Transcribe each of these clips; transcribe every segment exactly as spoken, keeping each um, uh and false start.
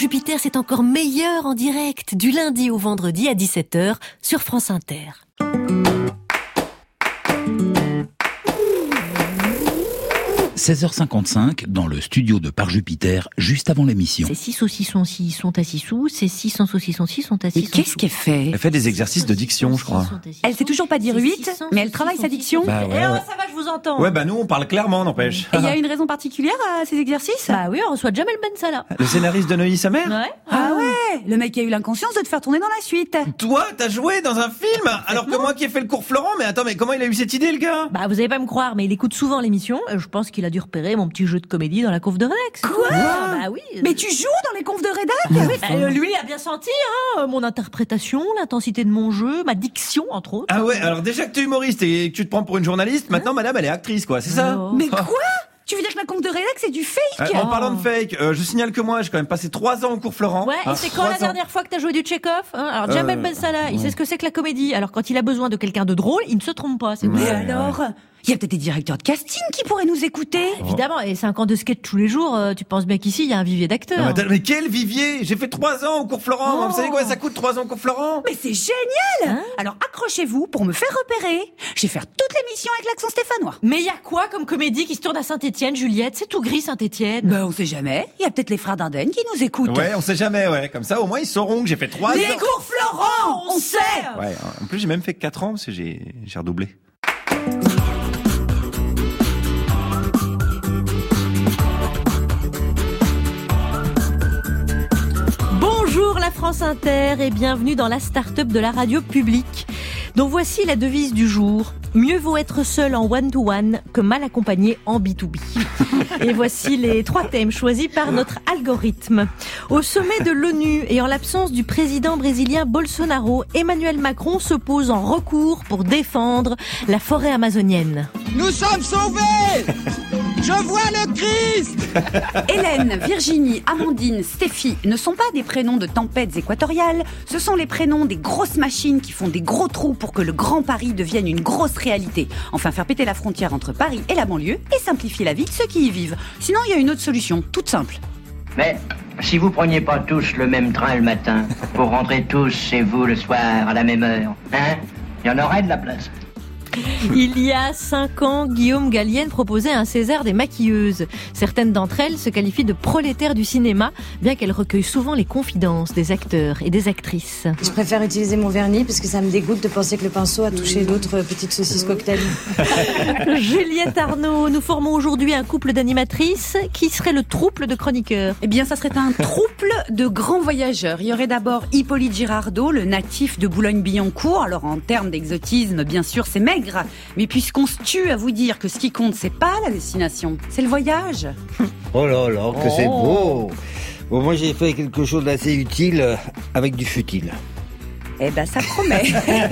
Jupiter, c'est encore meilleur en direct, du lundi au vendredi à dix-sept heures sur France Inter. seize heures cinquante-cinq, dans le studio de Par Jupiter, juste avant l'émission. C'est six saucissons si sont à six sous, c'est six cents saucissons si sont à six Mais qu'est-ce qu'elle fait? Elle fait des exercices de diction, je crois. Elle sait toujours pas dire huit, mais elle travaille sa diction. Bah ouais, Eh oh, ouais. ça va, je vous entends. Ouais, bah nous, on parle clairement, n'empêche. Et il y a une raison particulière à ces exercices? Bah oui, on reçoit Jamel Ben Salah. Le scénariste de Neuilly, sa mère? Ouais. Ah ouais, le mec qui a eu l'inconscience de te faire tourner dans la suite. Toi, t'as joué dans un film? Alors que moi qui ai fait le cours Florent, mais attends, mais comment il a eu cette idée, le gars? Bah vous allez pas me croire, mais il écoute souvent l'émission. et Je pense qu'il a dû repérer mon petit jeu de comédie dans la conf de rédac. Quoi? Bah oui. Mais tu joues dans les confs de rédac? Oui, bah, lui il a bien senti hein, mon interprétation, l'intensité de mon jeu, ma diction entre autres. Ah ouais, alors déjà que t'es humoriste et que tu te prends pour une journaliste, maintenant madame elle est actrice quoi, c'est ça? Oh. Mais quoi? Tu veux dire que la conf de rédac c'est du fake? Euh, en parlant de fake, euh, je signale que moi j'ai quand même passé trois ans au cours Florent. Ouais, Hein, et c'est quand trois la ans. dernière fois que t'as joué du Tchekhov hein Alors Jamel Euh, Ben Salah, il sait ce que c'est que la comédie. Alors quand il a besoin de quelqu'un de drôle, il ne se trompe pas. C'est Mais Ouais, alors, il y a peut-être des directeurs de casting qui pourraient nous écouter. Évidemment, et cinq ans de sketch tous les jours, euh, tu penses bien qu'ici il y a un vivier Non, d'acteurs. mais, attends, mais quel vivier! J'ai fait trois ans au cours Florent. Oh. Vous savez quoi ça coûte trois ans au cours Florent? Mais c'est génial! Hein Alors accrochez-vous pour me faire repérer. Je vais faire toute l'émission avec l'accent stéphanois. Mais il y a quoi comme comédie qui se tourne à Saint-Étienne, Juliette? C'est tout gris Saint-Étienne. Ben on sait jamais. Il y a peut-être les frères Dardenne qui nous écoutent. Ouais, on sait jamais, ouais. Comme ça, au moins ils sauront que j'ai fait trois Les ans. cours Florent, on sait. Ouais, en plus j'ai même fait quatre ans parce que j'ai j'ai redoublé. Bonjour la France Inter et bienvenue dans la start-up de la radio publique. Donc voici la devise du jour. Mieux vaut être seul en one-to-one que mal accompagné en B to B. Et voici les trois thèmes choisis par notre algorithme. Au sommet de l'ONU et en l'absence du président brésilien Bolsonaro, Emmanuel Macron se pose en recours pour défendre la forêt amazonienne. Nous sommes sauvés! Je vois le Christ! Hélène, Virginie, Amandine, Stéphie ne sont pas des prénoms de tempêtes équatoriales, ce sont les prénoms des grosses machines qui font des gros trous pour que le Grand Paris devienne une grosse réalité. Enfin, faire péter la frontière entre Paris et la banlieue et simplifier la vie de ceux qui y vivent. Sinon, il y a une autre solution, toute simple. Mais si vous preniez pas tous le même train le matin, pour rentrer tous chez vous le soir à la même heure, hein, il y en aurait de la place. Il y a cinq ans, Guillaume Gallienne proposait un César des maquilleuses. Certaines d'entre elles se qualifient de prolétaires du cinéma, bien qu'elles recueillent souvent les confidences des acteurs et des actrices. Je préfère utiliser mon vernis parce que ça me dégoûte de penser que le pinceau a touché d'autres petites saucisses cocktail. Juliette Arnaud, nous formons aujourd'hui un couple d'animatrices qui serait le trouble de chroniqueurs. Eh bien, ça serait un trouble de grands voyageurs. Il y aurait d'abord Hippolyte Girardot, le natif de Boulogne-Billancourt. Alors, en termes d'exotisme, bien sûr, c'est maigre. Mais puisqu'on se tue à vous dire que ce qui compte, c'est pas la destination, c'est le voyage. Oh là là, que c'est beau! Bon, moi j'ai fait quelque chose d'assez utile euh, avec du futile. Eh ben, ça promet.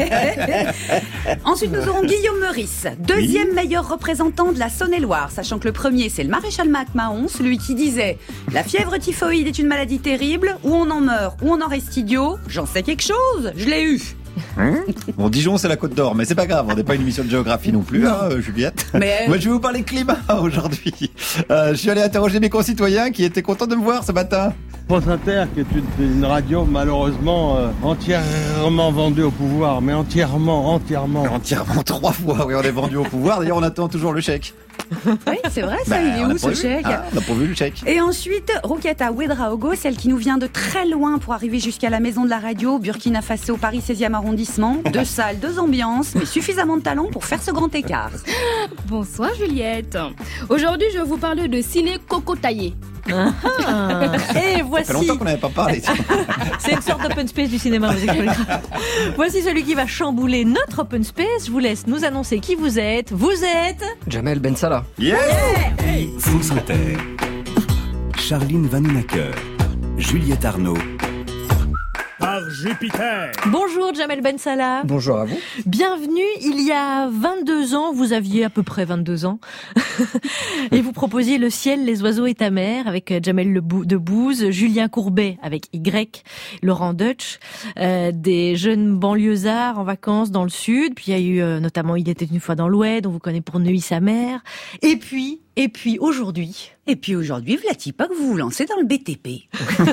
Ensuite, nous aurons Guillaume Meurice, deuxième oui. meilleur représentant de la Saône-et-Loire, sachant que le premier, c'est le maréchal Mac-Mahon, celui qui disait « La fièvre typhoïde est une maladie terrible, où on en meurt, où on en reste idiot. J'en sais quelque chose, je l'ai eu. » Hein bon, Dijon, c'est la Côte d'Or, mais c'est pas grave, on n'est pas une émission de géographie non plus, hein, Juliette. Mais... Moi, je vais vous parler climat aujourd'hui. Euh, je suis allé interroger mes concitoyens qui étaient contents de me voir ce matin. France Inter, qui est une, une radio malheureusement euh, entièrement vendue au pouvoir, mais entièrement, entièrement. Entièrement trois fois, oui, on est vendu au pouvoir. D'ailleurs, on attend toujours le chèque. Oui, c'est vrai, ça, bah, il est où ce chèque ah, On n'a pas vu le chèque. Et ensuite, Roketa Ouedraogo, celle qui nous vient de très loin pour arriver jusqu'à la maison de la radio, Burkina Faso, Paris seizième arrondissement. Deux salles, deux ambiances, mais suffisamment de talent pour faire ce grand écart. Bonsoir Juliette. Aujourd'hui, je vais vous parler de ciné cocotaillé. Ah, et voici. Ça fait longtemps qu'on n'avait pas parlé. C'est une sorte d'open space du cinéma. Voici celui qui va chambouler notre open space. Je vous laisse nous annoncer qui vous êtes. Vous êtes Jamel Ben Salah. Yeah, yeah France Inter. Charline Vanhoenacker. Juliette Arnaud. Par Jupiter. Bonjour Jamel Ben Salah. Bonjour à vous. Bienvenue. Il y a vingt-deux ans, vous aviez à peu près vingt-deux ans, et vous proposiez Le ciel, les oiseaux et ta mère avec Jamel Debbouze, Julien Courbet avec Y, Laurent Deutsch, euh, des jeunes banlieusards en vacances dans le sud. Puis il y a eu euh, notamment Il était une fois dans l'Oued, dont vous connaissez pour Neuilly sa mère. Et puis Et puis aujourd'hui... Et puis aujourd'hui, Vlati pas que vous vous lancez dans le B T P.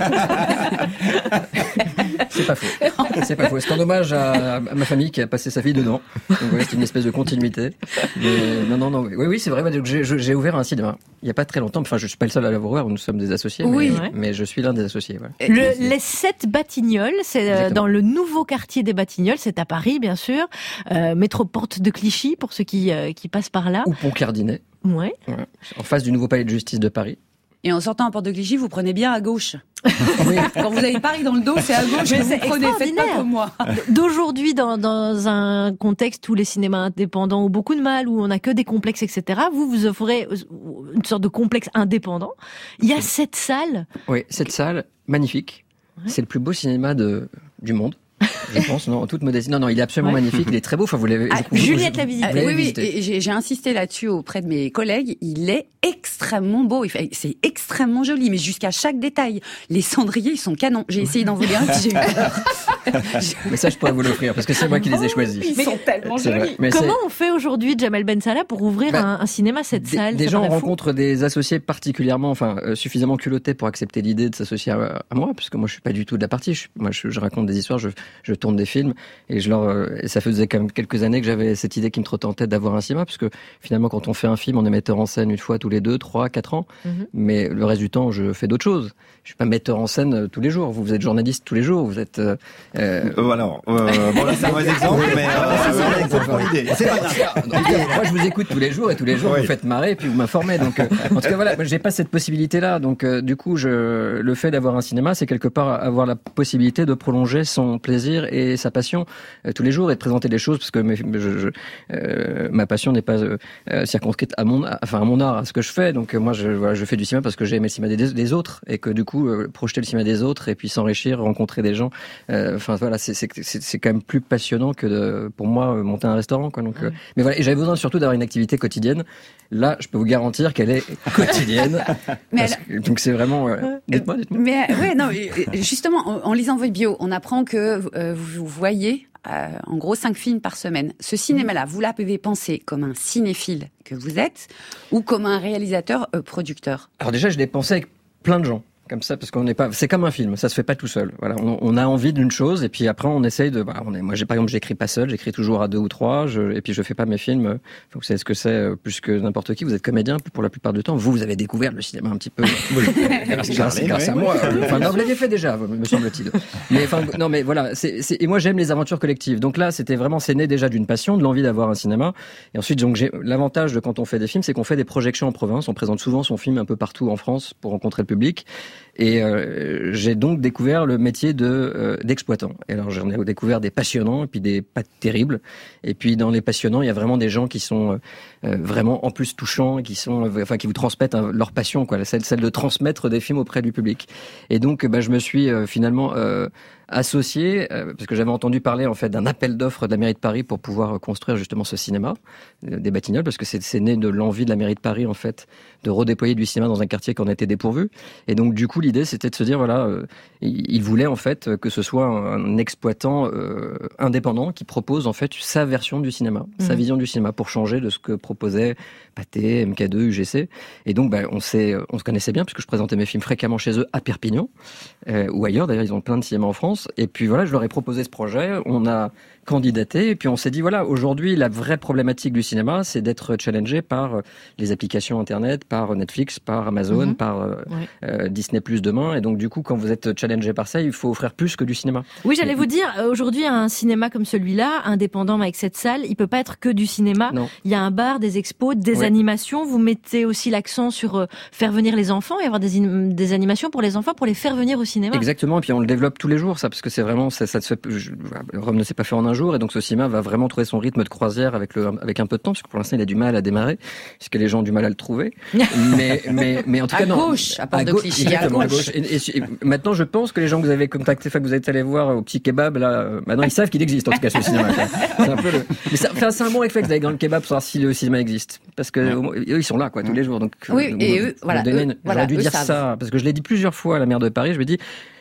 C'est pas faux. C'est pas faux. C'est un hommage à, à ma famille qui a passé sa vie dedans. Donc voilà, c'est une espèce de continuité. Mais non, non, non. Oui, oui, c'est vrai. J'ai, j'ai ouvert un cinéma il y a pas très longtemps. Enfin, je suis pas le seul à l'avoir ouvert. Nous sommes des associés. Oui. Mais, mais je suis l'un des associés. Voilà. Le, les sept Batignolles, c'est Exactement. Dans le nouveau quartier des Batignolles. C'est à Paris, bien sûr. Euh, Métroporte de Clichy, pour ceux qui, euh, qui passent par là. Ou Pont Cardinet. Ouais. Ouais. En face du nouveau palais de justice de Paris. Et en sortant à Porte de Clichy, vous prenez bien à gauche. Oui. Quand vous avez Paris dans le dos, c'est à gauche que vous prenez. Faites pas comme moi. D'aujourd'hui, dans, dans un contexte où les cinémas indépendants ont beaucoup de mal, où on n'a que des complexes, et cetera, vous, vous offrez une sorte de complexe indépendant. Il y a cette salle. Oui, cette salle, magnifique. Ouais. C'est le plus beau cinéma de, du monde. Je pense, non, en toute modestie. Non, non, il est absolument ouais. magnifique, il est très beau. Enfin, vous l'avez. Ah, vous, Juliette vous, l'a visité. Vous oui, oui. visité. J'ai, j'ai insisté là-dessus auprès de mes collègues. Il est extrêmement beau. C'est extrêmement joli, mais jusqu'à chaque détail. Les cendriers, ils sont canons. J'ai essayé d'en voler un, puis j'ai eu peur. Mais ça, je pourrais vous l'offrir parce que c'est moi qui les ai choisis. Ils mais, sont tellement jolis. Comment on fait aujourd'hui, Jamel Ben Salah, pour ouvrir bah, un, un cinéma, cette des, salle? Des gens rencontrent des associés particulièrement, enfin, euh, suffisamment culottés pour accepter l'idée de s'associer à, à moi, parce que moi, je suis pas du tout de la partie. Je, moi, je, je raconte des histoires, je, je tourne des films, et je leur, euh, et ça faisait quand même quelques années que j'avais cette idée qui me trottait en tête d'avoir un cinéma, parce que finalement, quand on fait un film, on est metteur en scène une fois tous les deux, trois, quatre ans, mm-hmm. mais le reste du temps, je fais d'autres choses. Je suis pas metteur en scène euh, tous les jours. Vous, vous êtes journaliste tous les jours. Vous êtes. Euh, euh, voilà. Euh, bon là c'est un mauvais exemple, mais euh, c'est pour l'idée. C'est pas grave. Moi je vous écoute tous les jours et tous les jours oui. vous faites marrer et puis vous m'informez. Donc euh, en tout cas voilà, j'ai pas cette possibilité-là. Donc euh, du coup je, le fait d'avoir un cinéma, c'est quelque part avoir la possibilité de prolonger son plaisir et sa passion euh, tous les jours et de présenter des choses parce que mes, je, je, euh, ma passion n'est pas euh, circonscrite à mon, enfin à mon art, à ce que je fais. Donc euh, moi je, voilà, je fais du cinéma parce que j'ai aimé le cinéma des, des autres et que du coup euh, projeter le cinéma des autres et puis s'enrichir, rencontrer des gens. Enfin euh, voilà, c'est, c'est, c'est c'est quand même plus passionnant que de, pour moi, monter un restaurant, quoi. Donc, euh, mais voilà, et j'avais besoin surtout d'avoir une activité quotidienne. Là, je peux vous garantir qu'elle est quotidienne. mais alors, que, donc c'est vraiment. Euh, dites-moi, dites-moi. Mais ouais, non, justement, en, en lisant votre bio, on apprend que euh, vous voyez. Euh, en gros, cinq films par semaine. Ce cinéma-là, vous l'avez pensé comme un cinéphile que vous êtes ou comme un réalisateur euh, producteur? Alors déjà, je l'ai pensé avec plein de gens. Comme ça, parce qu'on n'est pas, c'est comme un film, ça se fait pas tout seul. Voilà, on, on a envie d'une chose et puis après on essaye de. Bah, on est, moi, j'ai par exemple, j'écris pas seul, j'écris toujours à deux ou trois, je, et puis je fais pas mes films. Enfin, vous savez ce que c'est plus que n'importe qui. Vous êtes comédien pour la plupart du temps. Vous, vous avez découvert le cinéma un petit peu. grâce grâce, grâce à moi. Enfin, non, vous l'aviez fait déjà, me semble-t-il. Mais enfin, non, mais voilà. C'est, c'est, et moi, j'aime les aventures collectives. Donc là, c'était vraiment, c'est né déjà d'une passion, de l'envie d'avoir un cinéma. Et ensuite, donc, j'ai l'avantage de quand on fait des films, c'est qu'on fait des projections en province. On présente souvent son film un peu partout en France pour rencontrer le public. Et euh, j'ai donc découvert le métier de euh, d'exploitant. Et alors j'en ai découvert des passionnants et puis des pas terribles. Et puis dans les passionnants, il y a vraiment des gens qui sont euh, vraiment en plus touchants, et qui sont, euh, enfin qui vous transmettent hein, leur passion, quoi, celle, celle de transmettre des films auprès du public. Et donc, bah, je me suis euh, finalement euh, associé euh, parce que j'avais entendu parler en fait d'un appel d'offres de la mairie de Paris pour pouvoir construire justement ce cinéma euh, des Batignolles, parce que c'est, c'est né de l'envie de la mairie de Paris en fait de redéployer du cinéma dans un quartier qui en était dépourvu. Et donc du coup l'idée c'était de se dire voilà, euh, il voulait en fait que ce soit un exploitant euh, indépendant qui propose en fait sa version du cinéma, mmh. sa vision du cinéma pour changer de ce que proposait Pathé, M K deux, U G C. Et donc bah, on s'est, on se connaissait bien puisque je présentais mes films fréquemment chez eux à Perpignan euh, ou ailleurs. D'ailleurs ils ont plein de cinémas en France. Et puis voilà, je leur ai proposé ce projet, on a candidaté, et puis on s'est dit voilà, aujourd'hui la vraie problématique du cinéma, c'est d'être challengé par les applications internet, par Netflix, par Amazon, mmh. par euh, ouais. euh, Disney Plus demain, et donc du coup quand vous êtes challengé par ça, il faut offrir plus que du cinéma. Oui, j'allais et... vous dire, aujourd'hui un cinéma comme celui-là, indépendant avec cette salle, il peut pas être que du cinéma. Non. Il y a un bar, des expos, des ouais. animations, vous mettez aussi l'accent sur euh, faire venir les enfants et avoir des, in... des animations pour les enfants, pour les faire venir au cinéma. Exactement, et puis on le développe tous les jours ça, parce que c'est vraiment, ça, ça se fait, je, Rome ne s'est pas fait en un jour, et donc ce cinéma va vraiment trouver son rythme de croisière avec le, avec un peu de temps, parce que pour l'instant il a du mal à démarrer, puisque les gens ont du mal à le trouver. mais, mais, mais en tout cas, à non. Gauche, à part de gauche, Clichy, exactement, à gauche. À gauche. Et, et, et maintenant, je pense que les gens que vous avez contactés, enfin, que vous êtes allés voir au petit kebab, là, maintenant ils savent qu'il existe, en tout cas, ce cinéma. C'est un peu le, mais ça, enfin, c'est un bon réflexe d'aller dans le kebab pour savoir si le cinéma existe. Parce que, ouais. eux, ils sont là, quoi, tous les jours. Donc, oui, donc, et vous, eux, voilà. Eux, eux, voilà, j'aurais dû eux dire savent. ça, parce que je l'ai dit plusieurs fois à la maire de Paris, je me dis,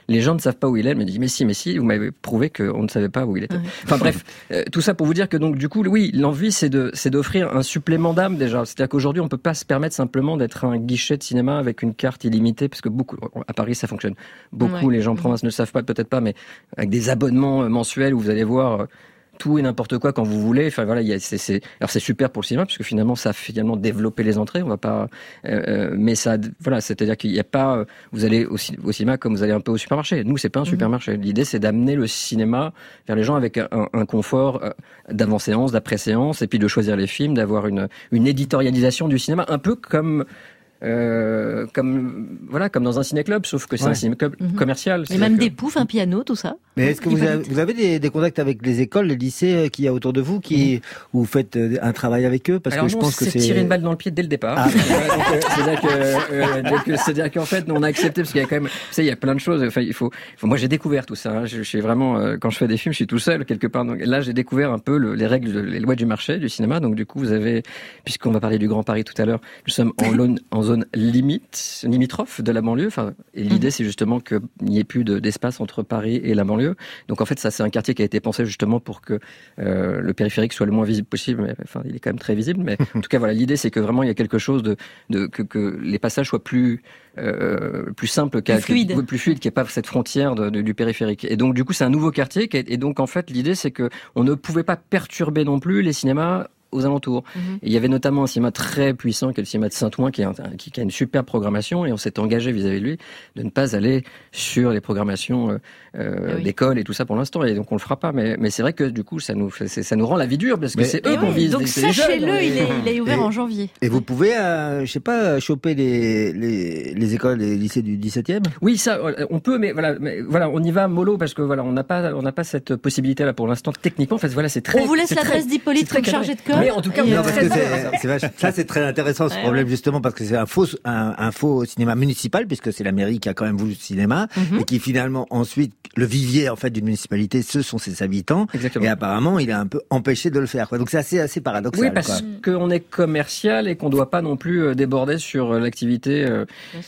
les gens ne savent pas où il est. Elle me dit mais si, mais si, vous m'avez prouvé qu'on ne savait pas où il était. Ouais. Enfin bref, euh, tout ça pour vous dire que donc du coup, oui, l'envie c'est de c'est d'offrir un supplément d'âme déjà. C'est-à-dire qu'aujourd'hui, on peut pas se permettre simplement d'être un guichet de cinéma avec une carte illimitée, parce que beaucoup à Paris ça fonctionne. Beaucoup ouais. les gens en province ne le savent pas, peut-être pas, mais avec des abonnements mensuels où vous allez voir tout et n'importe quoi quand vous voulez. Enfin voilà, il y a, c'est, c'est, alors c'est super pour le cinéma parce que finalement ça a finalement développé les entrées. On va pas, euh, mais ça, voilà, c'est-à-dire qu'il n'y a pas. Vous allez au, au cinéma comme vous allez un peu au supermarché. Nous, c'est pas un mmh. supermarché. L'idée, c'est d'amener le cinéma vers les gens avec un, un confort d'avant-séance, d'après-séance, et puis de choisir les films, d'avoir une, une éditorialisation du cinéma, un peu comme. Euh, comme voilà, comme dans un ciné-club, sauf que c'est ouais. un ciné-club mmh. commercial. Et même que... des poufs, un piano, tout ça. Mais est-ce que vous avez, vous avez des, des contacts avec les écoles, les lycées qu'il y a autour de vous, qui mmh. où vous faites un travail avec eux, parce Alors que non, je pense que c'est tirer une balle dans le pied dès le départ. Ah. C'est-à-dire que, euh, que c'est-à-dire qu'en fait, nous, on a accepté parce qu'il y a quand même, vous savez, il y a plein de choses. Enfin, il faut. Enfin, moi, j'ai découvert tout ça. Hein. Je, je suis vraiment euh, quand je fais des films, je suis tout seul quelque part. Donc là, j'ai découvert un peu le, les règles, les lois du marché du cinéma. Donc du coup, vous avez, puisqu'on va parler du Grand Paris tout à l'heure, nous sommes en, zone, en zone limite. limitrophe de la banlieue. Enfin, et l'idée, mmh. c'est justement qu'il n'y ait plus de, d'espace entre Paris et la banlieue. Donc, en fait, ça, c'est un quartier qui a été pensé justement pour que euh, le périphérique soit le moins visible possible. Mais, enfin, il est quand même très visible. Mais en tout cas, voilà, l'idée, c'est que vraiment, il y a quelque chose de, de que, que les passages soient plus euh, plus simples, plus fluides, que, plus fluide, qu'il n'y ait pas cette frontière de, de, du périphérique. Et donc, du coup, c'est un nouveau quartier. Qui est, et donc, en fait, l'idée, c'est que on ne pouvait pas perturber non plus les cinémas aux alentours. Mmh. Et il y avait notamment un cinéma très puissant qui est le cinéma de Saint-Ouen qui, qui, qui a une super programmation, et on s'est engagé vis-à-vis de lui de ne pas aller sur les programmations euh, euh, oui. d'école et tout ça pour l'instant, et donc on le fera pas. Mais, mais c'est vrai que du coup ça nous, c'est, ça nous rend la vie dure parce que mais, c'est eux qu'on oui, vise. Donc sachez-le, jeunes, il, est, il est ouvert et, en janvier. Et vous pouvez, euh, je sais pas, choper les, les, les écoles, les lycées du dix-septième. Oui, ça, on peut, mais voilà, mais voilà, on y va mollo parce que voilà, on n'a pas, on n'a pas cette possibilité là pour l'instant techniquement. En fait, voilà, c'est très. On vous laisse l'adresse d'Hippolyte comme chargé de com. Mais en tout cas, C'est, c'est vache, ça c'est très intéressant ce ouais, problème ouais. justement parce que c'est un faux un, un faux cinéma municipal puisque c'est la mairie qui a quand même voulu le cinéma mm-hmm. et qui finalement ensuite le vivier en fait d'une municipalité ce sont ses habitants. Exactement. Et apparemment il a un peu empêché de le faire quoi. Donc c'est assez assez paradoxal. Oui parce quoi. qu'on est commercial et qu'on doit pas non plus déborder sur l'activité euh,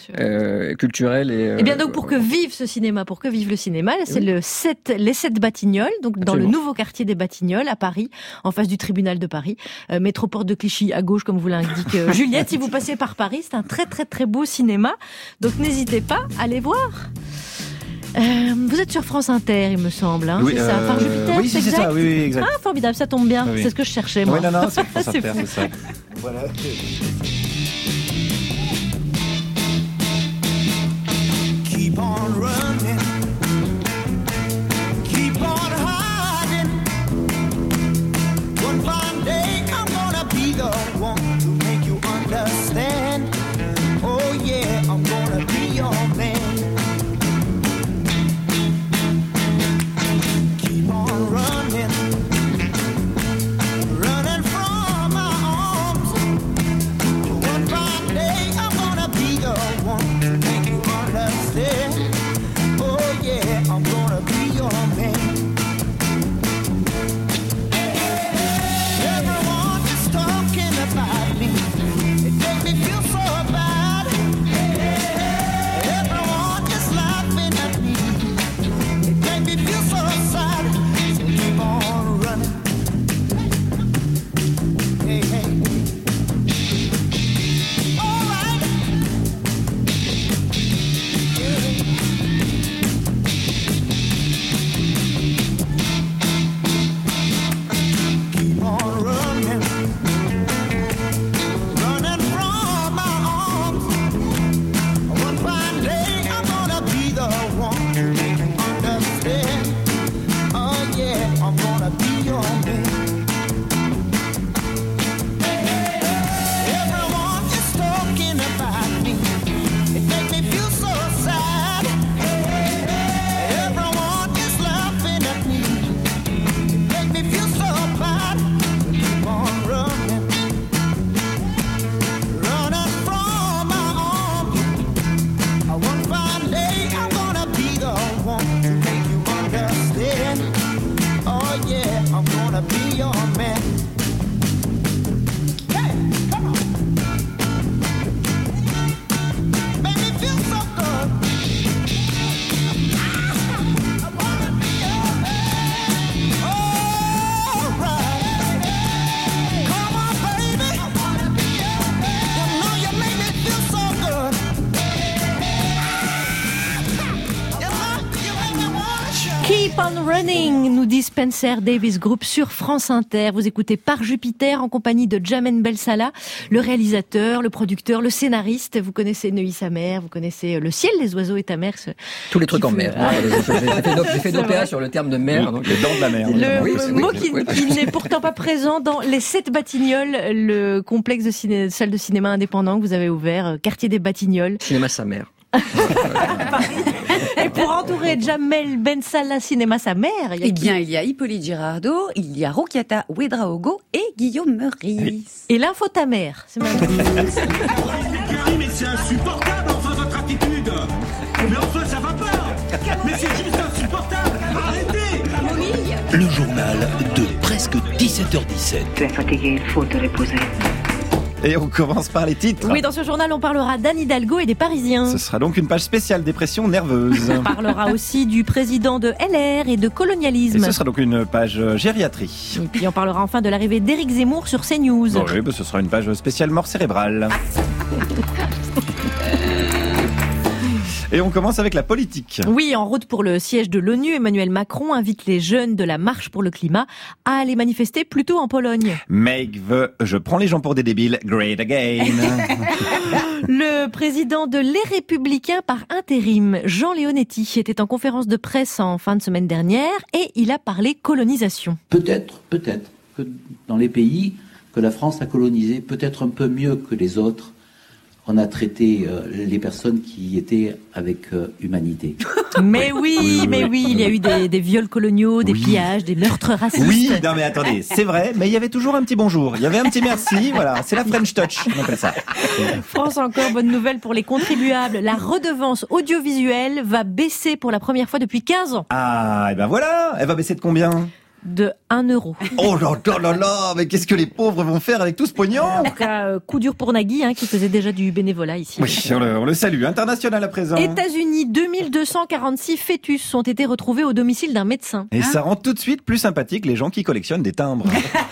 euh, culturelle et. Euh, et bien donc pour que vive ce cinéma, pour que vive le cinéma, là, c'est oui. le sept les sept Batignolles donc dans Absolument. le nouveau quartier des Batignolles à Paris en face du tribunal de Paris. Euh, Métroport de Clichy à gauche, comme vous l'indique euh, Juliette. Si vous passez par Paris, c'est un très très très beau cinéma. Donc n'hésitez pas à aller voir. Euh, vous êtes sur France Inter, il me semble. Hein, oui, c'est euh, ça, par Jupiter, oui, c'est, c'est exact. ça. Oui, oui, exact. Ah, formidable, ça tombe bien. Oui. C'est ce que je cherchais, moi. Oui, non, non, c'est France Inter, c'est, c'est ça. Voilà. Keep on running. Keep on hiding. One fine day I'm gonna be the one to make you understand. Oh yeah, I'm gonna be your man. Keep on running, running from my arms. on Running, nous dit Spencer Davis Group sur France Inter. Vous écoutez Par Jupiter en compagnie de Jamel Belsala, le réalisateur, le producteur, le scénariste. Vous connaissez Neuilly sa mère, vous connaissez Le ciel, les oiseaux et ta mère. Ce... Tous les trucs en fait... mer. Ah. J'ai fait d'O P A sur le terme de mer. Donc... Les dents de la mer. Le oui, mot oui, qui, oui. qui n'est pourtant pas présent dans les Sept Batignolles, le complexe de ciné... salle de cinéma indépendant que vous avez ouvert, quartier des Batignolles. Cinéma sa mère. Et pour entourer Jamel Bensala Cinéma sa mère, il y a Eh bien, il y a Hippolyte Girardot, il y a Roukiata Ouedraogo et Guillaume Meurice. Et l'info ta mère, c'est magnifique. Mais c'est insupportable, enfin, votre attitude. Mais enfin, ça va pas. Mais c'est juste insupportable. Arrêtez. Le journal de presque dix-sept heures dix-sept. Tu es fatigué, il faut te reposer. Et on commence par les titres. Oui, dans ce journal, on parlera d'Anne Hidalgo et des Parisiens. Ce sera donc une page spéciale dépression nerveuse. On parlera aussi du président de L R et de colonialisme. Et ce sera donc une page gériatrie. Et puis on parlera enfin de l'arrivée d'Éric Zemmour sur CNews. Bon, oui, bah, ce sera une page spéciale mort cérébrale. Et on commence avec la politique. Oui, en route pour le siège de l'ONU, Emmanuel Macron invite les jeunes de la Marche pour le climat à aller manifester plutôt en Pologne. Make the je prends les gens pour des débiles great again. Le président de Les Républicains par intérim, Jean Leonetti, était en conférence de presse en fin de semaine dernière et il a parlé colonisation. Peut-être, peut-être que dans les pays que la France a colonisés, peut-être un peu mieux que les autres, on a traité euh, les personnes qui y étaient avec euh, humanité. Mais oui, oui, mais oui, il y a eu des, des viols coloniaux, des oui. pillages, des meurtres racistes. Oui, non mais attendez, c'est vrai, mais il y avait toujours un petit bonjour, il y avait un petit merci, voilà, c'est la French touch, on appelle ça. France encore, bonne nouvelle pour les contribuables, la redevance audiovisuelle va baisser pour la première fois depuis quinze ans. Ah, et ben voilà, elle va baisser de combien ? De un euro. Oh là là là là, mais qu'est-ce que les pauvres vont faire avec tout ce pognon ? En tout cas, euh, coup dur pour Nagui, hein, qui faisait déjà du bénévolat ici. Oui, on le, on le salue. International à présent. États-Unis, deux mille deux cent quarante-six fœtus ont été retrouvés au domicile d'un médecin. Et hein ça rend tout de suite plus sympathique les gens qui collectionnent des timbres.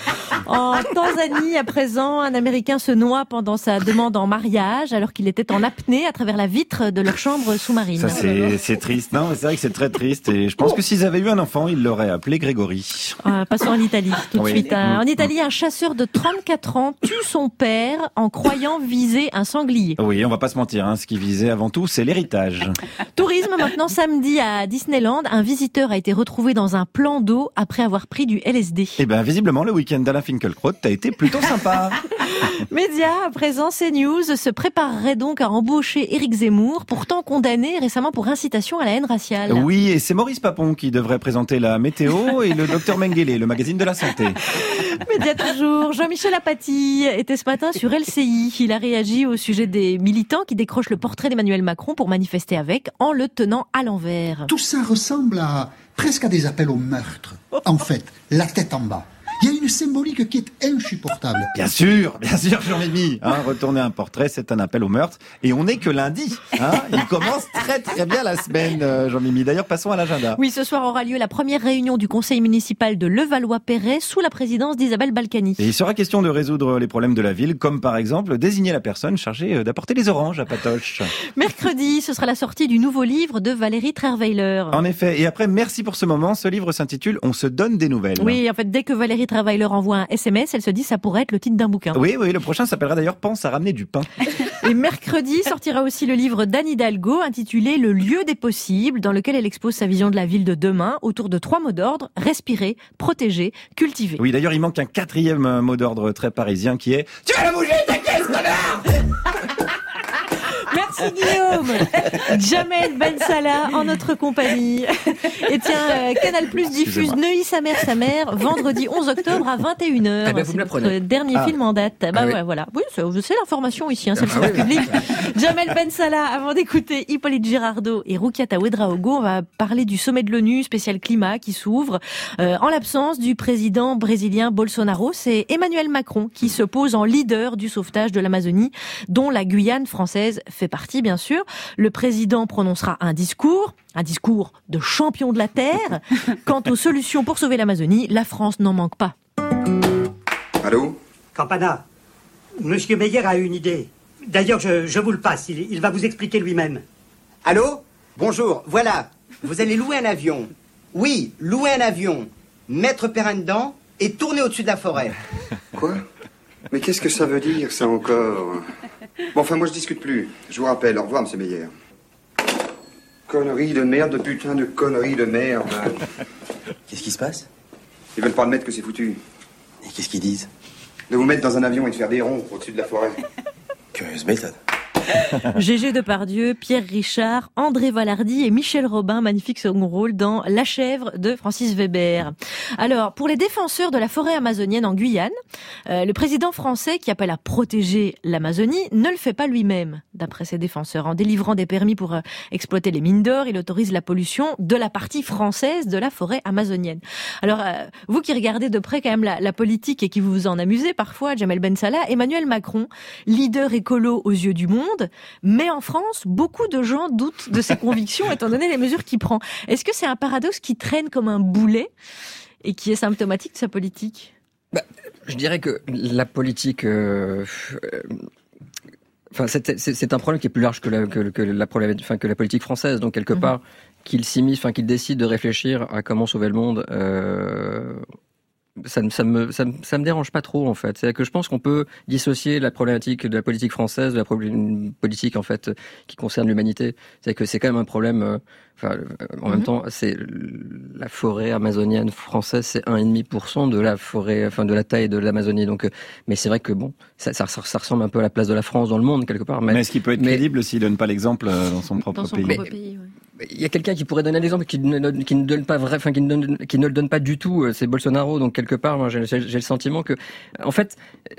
En Tanzanie, à présent, un Américain se noie pendant sa demande en mariage alors qu'il était en apnée à travers la vitre de leur chambre sous-marine. Ça, c'est, c'est triste. Non, mais c'est vrai que c'est très triste. Et je pense que s'ils avaient eu un enfant, ils l'auraient appelé Grégory. Euh, passons en Italie, tout de Oui. suite. En Italie, un chasseur de trente-quatre ans tue son père en croyant viser un sanglier. Oui, on va pas se mentir. Hein. Ce qui visait avant tout, c'est l'héritage. Tourisme, maintenant, samedi à Disneyland, un visiteur a été retrouvé dans un plan d'eau après avoir pris du L S D. Eh ben, visiblement, le week-end d'Alain Finkielkraut a été plutôt sympa. Média, à présent, CNews se préparerait donc à embaucher Éric Zemmour, pourtant condamné récemment pour incitation à la haine raciale. Oui, et c'est Maurice Papon qui devrait présenter la météo et le docteur Mengele, le magazine de la santé. Média toujours, Jean-Michel Apathy était ce matin sur L C I. Il a réagi au sujet des militants qui décrochent le portrait d'Emmanuel Macron pour manifester avec en le tenant à l'envers. Tout ça ressemble à presque à des appels au meurtre. En fait, la tête en bas. Il y a une symbolique qui est insupportable. Bien sûr, bien sûr, Jean-Mimi. Hein, retourner un portrait, c'est un appel au meurtre. Et on n'est que lundi. Hein, il commence très très bien la semaine, euh, Jean-Mimi. D'ailleurs, passons à l'agenda. Oui, ce soir aura lieu la première réunion du conseil municipal de Levallois-Perret sous la présidence d'Isabelle Balkany. Et il sera question de résoudre les problèmes de la ville, comme par exemple désigner la personne chargée d'apporter les oranges à Patoche. Mercredi, ce sera la sortie du nouveau livre de Valérie Trierweiler. En effet. Et après, merci pour ce moment. Ce livre s'intitule « On se donne des nouvelles ». Oui, en fait, dès que Valérie Trierweiler envoie un S M S, elle se dit ça pourrait être le titre d'un bouquin. Oui, oui, le prochain s'appellera d'ailleurs « Pense à ramener du pain ». Et mercredi sortira aussi le livre d'Anne Hidalgo intitulé « Le lieu des possibles » dans lequel elle expose sa vision de la ville de demain autour de trois mots d'ordre, respirer, protéger, cultiver. Oui, d'ailleurs, il manque un quatrième mot d'ordre très parisien qui est « Tu vas la bouger ta caisse, connard !» Merci Guillaume. Jamel Bensala en notre compagnie. Et tiens, euh, Canal Plus diffuse Neuilly sa mère, sa mère, vendredi onze octobre à vingt et une heures. Ah ben, vous c'est me notre l'apprenez. dernier Ah. film en date. Bah Ah ouais, oui. voilà. Oui, c'est, c'est l'information ici, hein, c'est Ah le oui. public. Jamel Bensala, avant d'écouter Hippolyte Girardot et Roukiata Ouedraogo, on va parler du sommet de l'ONU spécial climat qui s'ouvre. Euh, en l'absence du président brésilien Bolsonaro, c'est Emmanuel Macron qui se pose en leader du sauvetage de l'Amazonie, dont la Guyane française fait partie, bien sûr. Le président prononcera un discours, un discours de champion de la Terre. Quant aux solutions pour sauver l'Amazonie, la France n'en manque pas. Allô ? Campana, Monsieur Meyer a une idée. D'ailleurs, je, je vous le passe, il, il va vous expliquer lui-même. Allô ? Bonjour, voilà. Vous allez louer un avion. Oui, louer un avion, mettre Perrin dedans et tourner au-dessus de la forêt. Quoi? Mais qu'est-ce que ça veut dire, ça encore? Bon, enfin, moi, je discute plus. Je vous rappelle, au revoir, monsieur Meyer. Connerie de merde, de putain de connerie de merde. Qu'est-ce qui se passe? Ils veulent pas admettre que c'est foutu. Et qu'est-ce qu'ils disent? De vous mettre dans un avion et de faire des ronds au-dessus de la forêt. Curieuse méthode. Gégé Depardieu, Pierre Richard, André Valardy et Michel Robin, magnifique second rôle dans La chèvre de Francis Weber. Alors, pour les défenseurs de la forêt amazonienne en Guyane, euh, le président français qui appelle à protéger l'Amazonie ne le fait pas lui-même, d'après ses défenseurs. En délivrant des permis pour euh, exploiter les mines d'or, il autorise la pollution de la partie française de la forêt amazonienne. Alors, euh, vous qui regardez de près quand même la, la politique et qui vous en amusez parfois, Jamel Ben Salah, Emmanuel Macron, leader écolo aux yeux du monde, mais en France, beaucoup de gens doutent de ses convictions étant donné les mesures qu'il prend. Est-ce que c'est un paradoxe qui traîne comme un boulet et qui est symptomatique de sa politique? Bah, je dirais que la politique... Euh, euh, Enfin, c'est, c'est, c'est un problème qui est plus large que la, que, que la, enfin, que la politique française. Donc, quelque mmh. part, qu'il s'immisce, enfin, qu'il décide de réfléchir à comment sauver le monde... Euh, Ça, ça me ça, me ça me dérange pas trop en fait. C'est que je pense qu'on peut dissocier la problématique de la politique française de la politique en fait qui concerne l'humanité. C'est que c'est quand même un problème. Euh, enfin, en mm-hmm. même temps, c'est la forêt amazonienne française, c'est un virgule cinq pour cent de la forêt, enfin de la taille de l'Amazonie. Donc, mais c'est vrai que bon, ça, ça, ça ressemble un peu à la place de la France dans le monde quelque part. Mais, mais est-ce qu'il peut être mais, crédible s'il donne pas l'exemple dans son propre dans son pays? Propre pays ouais. Il y a quelqu'un qui pourrait donner l'exemple qui ne, qui ne donne pas vrai, enfin qui ne, donne, qui ne le donne pas du tout. C'est Bolsonaro. Donc quelque part, moi, j'ai, j'ai le sentiment que, en fait,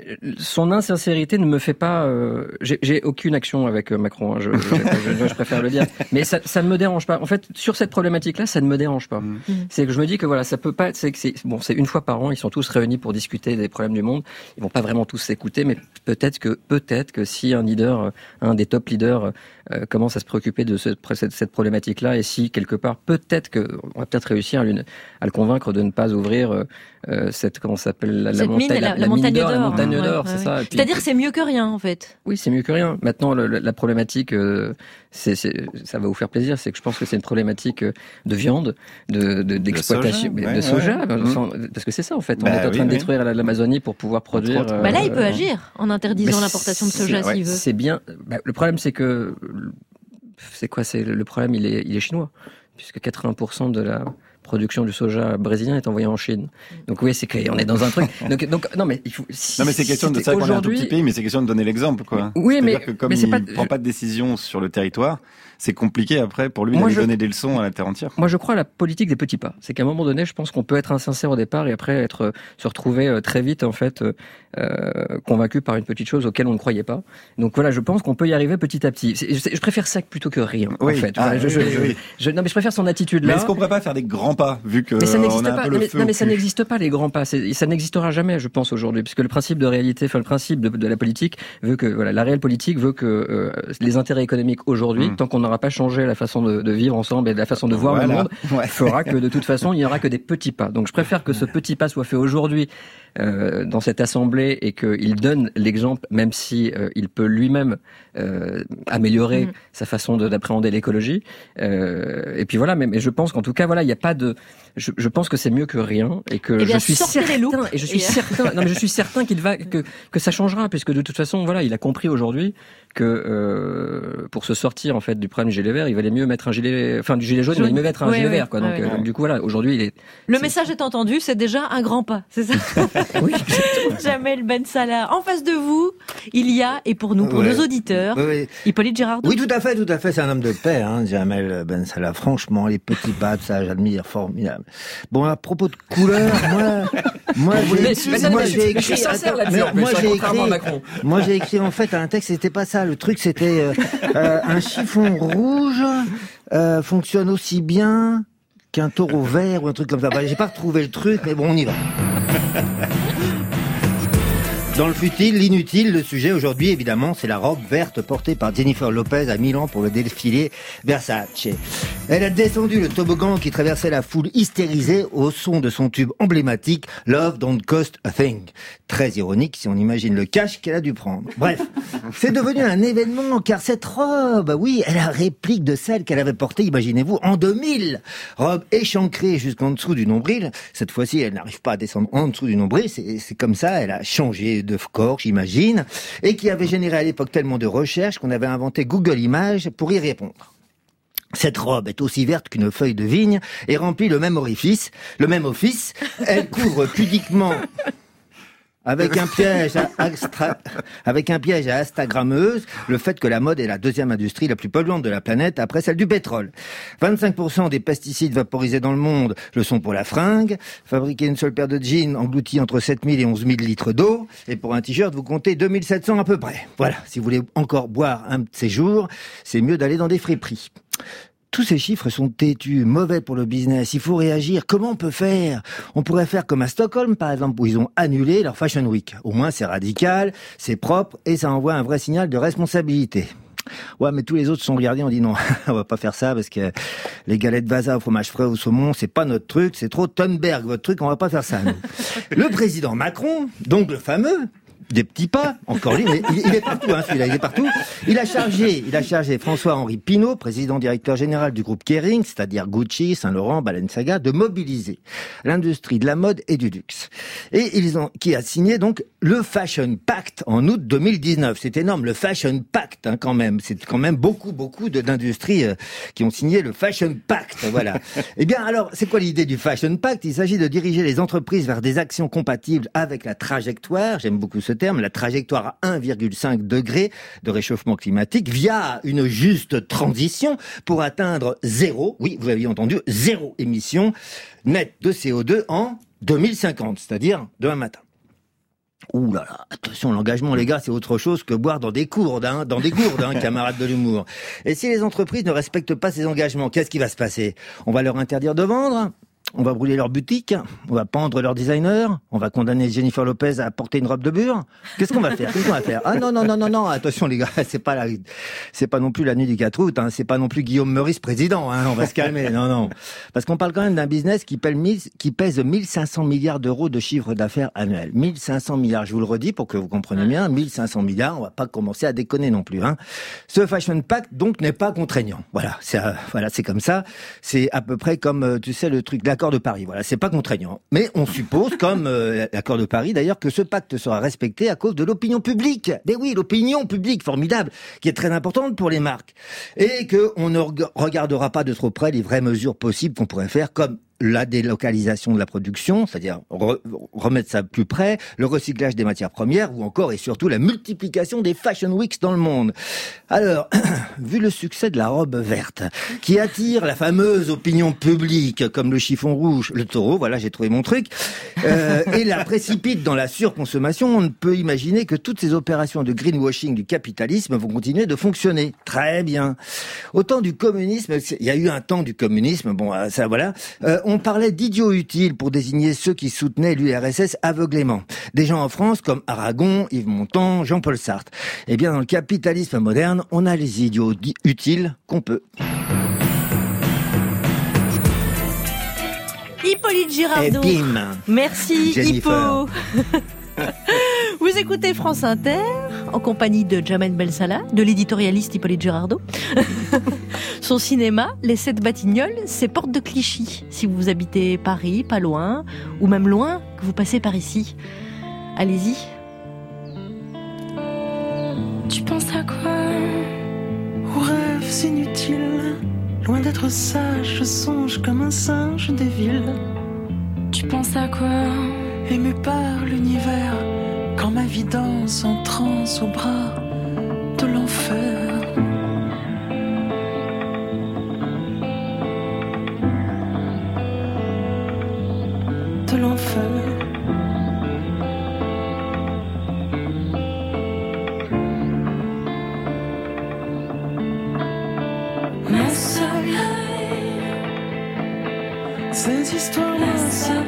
son insincérité ne me fait pas. Euh, j'ai, j'ai aucune action avec Macron. Hein, je, je, je, je préfère le dire. Mais ça, ça ne me dérange pas. En fait, sur cette problématique-là, ça ne me dérange pas. Mmh. C'est que je me dis que voilà, ça peut pas. C'est que c'est bon, c'est une fois par an. Ils sont tous réunis pour discuter des problèmes du monde. Ils vont pas vraiment tous s'écouter, mais peut-être que peut-être que si un leader, un des top leaders, euh, commence à se préoccuper de ce, cette, cette problématique là et si quelque part peut-être que on va peut-être réussir à, lui, à le convaincre de ne pas ouvrir euh, cette comment ça s'appelle la, la montagne la, la, la, la montagne d'or, la montagne hein, d'or ouais, c'est ouais. ça. Puis, c'est-à-dire c'est mieux que rien en fait. Oui, c'est mieux que rien. Maintenant le, la problématique euh, c'est, c'est ça va vous faire plaisir, c'est que je pense que c'est une problématique de viande, de, de d'exploitation, de soja, de soja ouais, sans, ouais. parce que c'est ça en fait. On bah, est en train oui, de détruire oui. l'Amazonie pour pouvoir produire. Euh, bah là il peut euh, agir en interdisant l'importation de soja s'il veut. C'est bien. Bah, le problème c'est que c'est quoi? C'est le problème, il est, il est chinois, puisque quatre-vingts pour cent de la production du soja brésilien est envoyée en Chine. Donc oui, c'est qu'on est dans un truc. Donc, donc non mais il faut. Si, non mais c'est question de ça qu'on est un tout petit pays, mais c'est question de donner l'exemple quoi. Oui, c'est-à-dire mais que comme mais il c'est pas... prend pas de décision sur le territoire, c'est compliqué après pour lui Moi, d'aller je... donner des leçons à la terre entière. Moi, je crois à la politique des petits pas. C'est qu'à un moment donné, je pense qu'on peut être insincère au départ et après être se retrouver très vite en fait euh, convaincu par une petite chose auquel on ne croyait pas. Donc voilà, je pense qu'on peut y arriver petit à petit. Je, je préfère ça plutôt que rien oui. en fait. Ah, voilà, je, oui, je, oui, je, oui. je, non mais je préfère son attitude là. Mais est-ce qu'on pourrait pas faire des grands pas vu que mais ça n'existe on a pas. un peu Non, le mais, feu non, mais au ça cul. n'existe pas les grands pas. C'est, ça n'existera jamais, je pense aujourd'hui, puisque le principe de réalité, enfin le principe de, de la politique veut que voilà, la réelle politique veut que euh, les intérêts économiques aujourd'hui, mmh. tant qu'on n'aura pas changé la façon de, de vivre ensemble et la façon de voir voilà. le monde, ouais. fera que de toute façon il n'y aura que des petits pas. Donc je préfère que ce petit pas soit fait aujourd'hui euh, dans cette assemblée et qu'il donne l'exemple, même si euh, il peut lui-même euh, améliorer mmh. sa façon de, d'appréhender l'écologie. Euh, et puis voilà, mais, mais je pense qu'en tout cas voilà, il n'y a pas de, je, je pense que c'est mieux que rien et que eh bien, je suis certain et je suis et certain, non mais je suis certain qu'il va que que ça changera puisque de toute façon voilà, il a compris aujourd'hui que euh, pour se sortir en fait du problème du gilet vert, il valait mieux mettre un gilet, enfin du gilet jaune, il valait mieux mettre un oui, gilet oui, vert quoi. Donc, oui, euh, oui. donc du coup voilà, aujourd'hui il est. Le c'est... message est entendu, c'est déjà un grand pas, c'est ça. Oui. Jamel Ben Salah, en face de vous, il y a et pour nous, pour ouais. nos auditeurs, oui, oui. Hippolyte Girardot. Oui, tout à fait, tout à fait, c'est un homme de paix, hein, Jamel Ben Salah. Franchement, les petits pas, ça, j'admire, formidable. Bon, à propos de couleur, moi, moi, j'ai, mais, moi, mais, j'ai écrit, je suis sincère attends, là-dessus, moi, j'ai écrit, à moi, j'ai écrit en fait un texte. C'était pas ça. Le truc, c'était euh, euh, un chiffon rouge euh, fonctionne aussi bien qu'un taureau vert ou un truc comme ça. Bah, j'ai pas retrouvé le truc, mais bon, on y va. Dans le futile, l'inutile, le sujet aujourd'hui, évidemment, c'est la robe verte portée par Jennifer Lopez à Milan pour le défilé Versace. Elle a descendu le toboggan qui traversait la foule hystérisée au son de son tube emblématique Love Don't Cost a Thing. Très ironique si on imagine le cash qu'elle a dû prendre. Bref, c'est devenu un événement car cette robe, oui, elle a réplique de celle qu'elle avait portée, imaginez-vous, en deux mille. Robe échancrée jusqu'en dessous du nombril. Cette fois-ci, elle n'arrive pas à descendre en dessous du nombril. C'est, c'est comme ça, elle a changé de corps, j'imagine, et qui avait généré à l'époque tellement de recherches qu'on avait inventé Google Images pour y répondre. Cette robe est aussi verte qu'une feuille de vigne et remplit le même orifice, le même office. Elle couvre pudiquement avec un piège à extra... avec un piège à Instagrammeuse, le fait que la mode est la deuxième industrie la plus polluante de la planète après celle du pétrole. vingt-cinq pour cent des pesticides vaporisés dans le monde le sont pour la fringue. Fabriquer une seule paire de jeans engloutit entre sept mille et onze mille litres d'eau. Et pour un t-shirt, vous comptez deux mille sept cents à peu près. Voilà. Si vous voulez encore boire un de ces jours, c'est mieux d'aller dans des friperies. Tous ces chiffres sont têtus, mauvais pour le business. Il faut réagir. Comment on peut faire ? On pourrait faire comme à Stockholm, par exemple, où ils ont annulé leur Fashion Week. Au moins, c'est radical, c'est propre et ça envoie un vrai signal de responsabilité. Ouais, mais tous les autres sont regardés, on dit non, on va pas faire ça parce que les galettes Vasa au fromage frais au saumon, c'est pas notre truc, c'est trop Thunberg, votre truc, on va pas faire ça, nous. Le président Macron, donc le fameux, des petits pas, encore lui, mais il, il est partout, hein, celui-là, il est partout. Il a chargé, il a chargé François-Henri Pinault, président directeur général du groupe Kering, c'est-à-dire Gucci, Saint-Laurent, Balenciaga, de mobiliser l'industrie de la mode et du luxe. Et ils ont, qui a signé donc le Fashion Pact en août deux mille dix-neuf. C'est énorme, le Fashion Pact, hein, quand même. C'est quand même beaucoup, beaucoup de, d'industries euh, qui ont signé le Fashion Pact, voilà. Eh bien, alors, c'est quoi l'idée du Fashion Pact ? Il s'agit de diriger les entreprises vers des actions compatibles avec la trajectoire, j'aime beaucoup ce terme, la trajectoire à un virgule cinq degré de réchauffement climatique via une juste transition pour atteindre zéro, oui, vous avez entendu, zéro émission nette de C O deux en deux mille cinquante, c'est-à-dire demain matin. Ouh là là, attention, l'engagement, les gars, c'est autre chose que boire dans des gourdes, hein, dans des gourdes, hein, camarades de l'humour. Et si les entreprises ne respectent pas ces engagements, qu'est-ce qui va se passer ? On va leur interdire de vendre ? On va brûler leur boutique, on va pendre leur designer, on va condamner Jennifer Lopez à porter une robe de bure. Qu'est-ce qu'on va faire ? Qu'est-ce qu'on va faire ? Ah non, non, non, non, non, attention les gars, c'est pas la, c'est pas non plus la nuit du quatre août, hein, c'est pas non plus Guillaume Meurice président, hein, on va se calmer, non, non. Parce qu'on parle quand même d'un business qui pèse, qui pèse mille cinq cents milliards d'euros de chiffre d'affaires annuel. mille cinq cents milliards, je vous le redis pour que vous compreniez bien, mille cinq cents milliards, on va pas commencer à déconner non plus, hein. Ce Fashion Pact, donc, n'est pas contraignant. Voilà, c'est, euh, voilà, c'est comme ça. C'est à peu près comme, euh, tu sais, le truc, l'accord de Paris. Voilà, c'est pas contraignant. Mais on suppose, comme euh, l'accord de Paris d'ailleurs, que ce pacte sera respecté à cause de l'opinion publique. Mais oui, l'opinion publique, formidable, qui est très importante pour les marques. Et qu'on ne regardera pas de trop près les vraies mesures possibles qu'on pourrait faire, comme la délocalisation de la production, c'est-à-dire re- remettre ça plus près, le recyclage des matières premières, ou encore et surtout la multiplication des Fashion Weeks dans le monde. Alors, vu le succès de la robe verte, qui attire la fameuse opinion publique, comme le chiffon rouge, le taureau, voilà, j'ai trouvé mon truc, euh, et la précipite dans la surconsommation, on ne peut imaginer que toutes ces opérations de greenwashing du capitalisme vont continuer de fonctionner. Très bien. Au temps du communisme, il y a eu un temps du communisme, bon, ça voilà, euh, on parlait d'idiots utiles pour désigner ceux qui soutenaient l'U R S S aveuglément. Des gens en France comme Aragon, Yves Montand, Jean-Paul Sartre. Eh bien, dans le capitalisme moderne, on a les idiots utiles qu'on peut. Hippolyte Girardot. Et bim. Merci, Jennifer. Hippo. Vous écoutez France Inter, en compagnie de Jamel Belsala, de l'éditorialiste Hippolyte Girardot. Son cinéma, Les Sept Batignolles, c'est Porte de Clichy. Si vous habitez Paris, pas loin, ou même loin, que vous passez par ici. Allez-y. Tu penses à quoi? Aux rêves inutiles. Loin d'être sage, je songe comme un singe des villes. Tu penses à quoi? Ému par l'univers, quand ma vie danse en transe au bras de l'enfer. De l'enfer. Ma soleil, ces histoires ma soleil,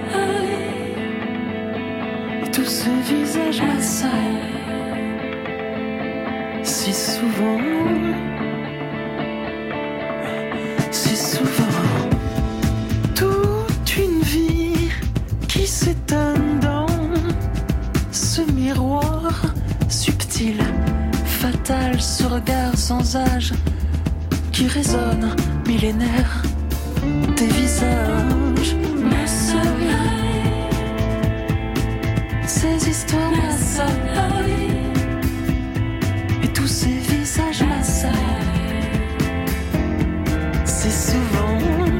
et tous ces visages ma soleil, si souvent, si souvent. âges qui résonnent millénaires, tes visages, ma sœur, ces histoires, ma sœur, et tous ces visages, ma sœur, si souvent,